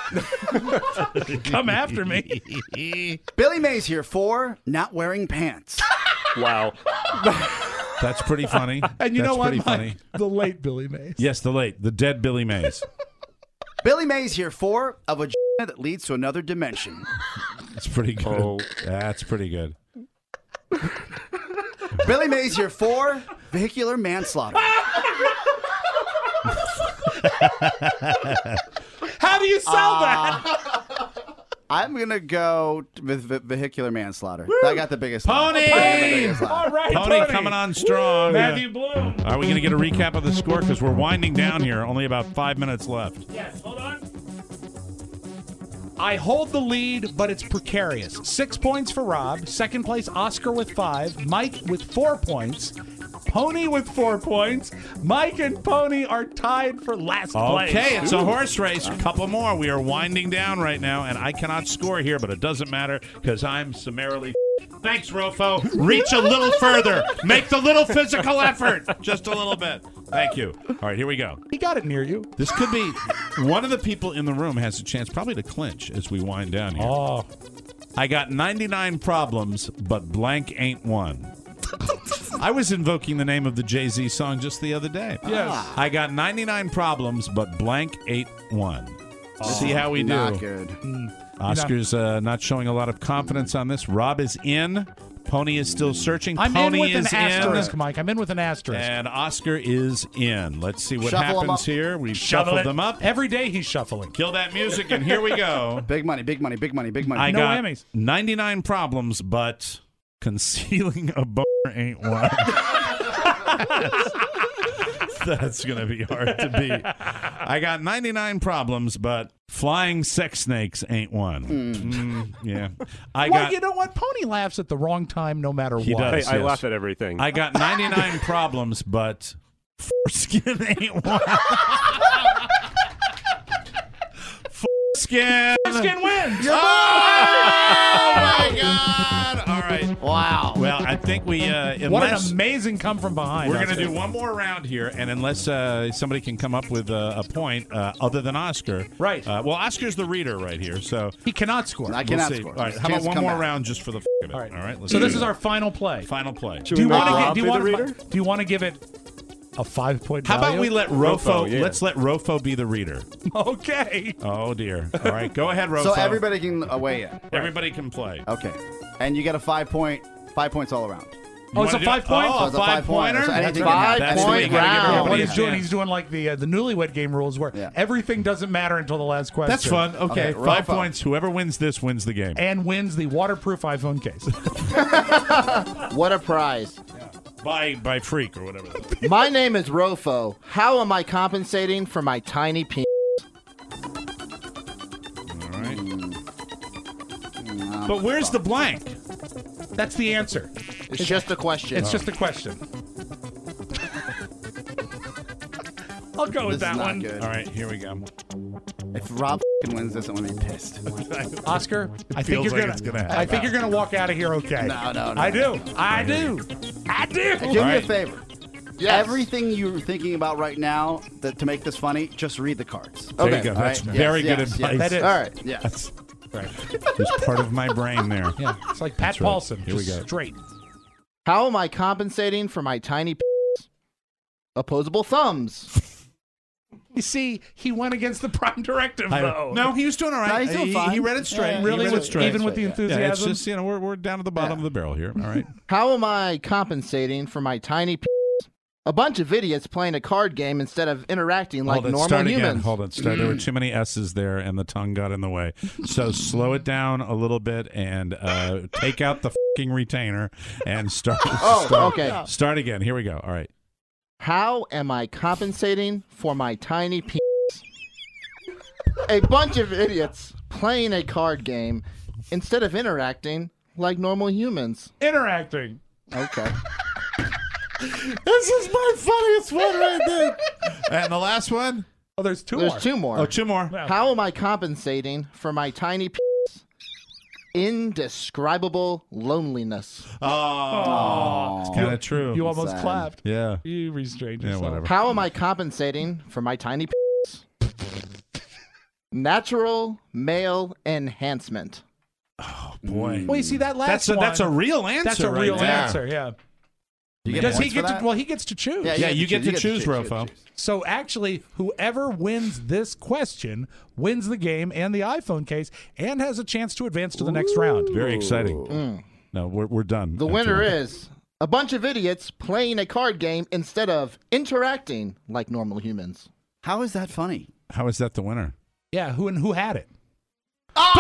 Come after me. Billy Mays here for not wearing pants. Wow. That's pretty funny. And you That's know what? pretty funny. The late Billy Mays. Yes, the dead Billy Mays. Billy Mays here for a vagina that leads to another dimension. That's pretty good. Oh. That's pretty good. Billy Mays here for vehicular manslaughter. How do you sell that? I'm going to go with vehicular manslaughter. I got the biggest Pony! laugh. I got the biggest laugh. All right, Pony coming on strong. Matthew Bloom. Are we going to get a recap of the score? Because we're winding down here. Only about 5 minutes left. Yes, hold on. I hold the lead, but it's precarious. 6 points for Rob. Second place, Oscar with 5. Mike with 4 points. Pony with 4 points. Mike and Pony are tied for last place. Okay, it's a horse race. A couple more. We are winding down right now, and I cannot score here, but it doesn't matter because I'm summarily. Thanks, Rofo. Reach a little further. Make the little physical effort. Just a little bit. Thank you. All right, here we go. He got it near you. This could be one of the people in the room has a chance probably to clinch as we wind down here. Oh. I got 99 problems, but blank ain't one. I was invoking the name of the Jay-Z song just the other day. Yes. I got 99 problems, but blank ain't one. See how we do. Not good. Oscar's not showing a lot of confidence on this. Rob is in. Pony is still searching. I'm Pony in with is an asterisk, Mike. I'm in with an asterisk. And Oscar is in. Let's see what Shuffle 'em happens up. here. We've Shovel shuffled it. them up. Every day he's shuffling. Kill that music, and here we go. Big money, big money, big money, big money. I No got whammies. 99 problems, but concealing a boner ain't one. That's going to be hard to beat. I got 99 problems, but flying sex snakes ain't one. Yeah. Well, you know what? Pony laughs at the wrong time no matter He what. does. I Yes. laugh at everything. I got 99 problems, but foreskin ain't one. Foreskin. Foreskin wins. Oh, my God. All right. Wow. Well, I think we, What unless an amazing come from behind. we're going to do one more round here, and unless somebody can come up with a point other than Oscar. Right. Well, Oscar's the reader right here, so He cannot score. I cannot we'll see. score. All right, There's a how about chance to one come more back. round just for the of it? All right. All right. Let's So do this it. is our final play. Final play. Should Do you we make want Rob to be the reader? Do you want to give it a 5-point How value? about we let Rofo? yeah. Let's let Rofo be the reader. Okay. Oh dear. All right, go ahead, Rofo. So everybody can weigh in. Everybody can play. Okay. And you get a 5 points all around. You It's a wanna do- 5 point? Oh, So a it's a 5 pointer. pointer. So anything can happen. That's the way you gotta give Yeah, everybody what a he's doing, chance. he's doing like the newlywed game rules where Yeah. everything doesn't matter until the last question. That's fun. Okay, Okay, 5 Rofo. points. Whoever wins this wins the game. And wins the waterproof iPhone case. What a prize. By Freak or whatever. My name is Rofo. How am I compensating for my tiny penis? All right. But where's the blank? That's the answer. It's just a question. It's just a question. I'll go with This that is not one. good. All right, here we go. If Rob wins this, I'm gonna be pissed. Oscar, I think feels you're like gonna. it's gonna happen. I think you're gonna walk out of here okay. No. I do. I do. I do. Do me a favor. Everything you're thinking about right now to make this funny, just read the cards. There you go. That's very good advice. That is. All right. Yes. That's right. There's part of my brain there. Yeah, it's like Pat That's right. Paulson. Here we just go. Straight. How am I compensating for my tiny opposable thumbs? You see, he went against the prime directive, though. No, he was doing all right. He read it straight. Yeah, really, he read it straight. even with the enthusiasm. Yeah, it's just, we're down to the bottom of the barrel here. All right. How am I compensating for my tiny a bunch of idiots playing a card game instead of interacting like normal start humans. Again. Hold on. Start. There were too many S's there, and the tongue got in the way. So slow it down a little bit and take out the fucking retainer and start. Okay. Start again. Here we go. All right. How am I compensating for my tiny penis? A bunch of idiots playing a card game instead of interacting like normal humans. Interacting. Okay. This is my funniest one right there. And the last one? Oh, there's two more. Oh, two more. How am I compensating for my tiny penis? Indescribable loneliness. Oh. It's kind of true. You almost clapped. Yeah. You restrained yourself. Yeah, whatever. How am I compensating for my tiny penis? Natural male enhancement. Oh, boy. Well, you see, that last one. That's a real answer. That's a real right answer, yeah. Does he get to? Well, he gets to choose. Yeah, you get to choose, Rofo. So actually, whoever wins this question wins the game and the iPhone case, and has a chance to advance to the next round. Very exciting. No, we're done. The winner is a bunch of idiots playing a card game instead of interacting like normal humans. How is that funny? How is that the winner? Yeah, who had it? Ladies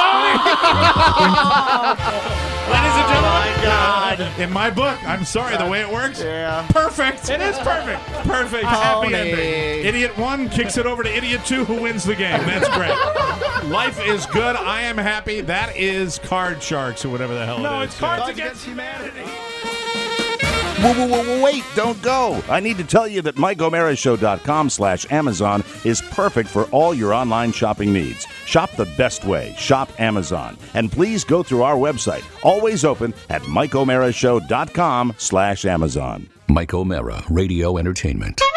and gentlemen, my God. In my book, I'm sorry, the way it works, perfect. It is perfect. Perfect. Happy ending. Idiot 1 kicks it over to Idiot 2, who wins the game. That's great. Life is good. I am happy. That is Card Sharks or whatever the hell it is. No, it's Cards Against Humanity. Wait, don't go. I need to tell you that MikeO'MaraShow.com/Amazon is perfect for all your online shopping needs. Shop the best way. Shop Amazon. And please go through our website, always open at MikeO'MaraShow.com/Amazon. Mike O'Mara, Radio Entertainment.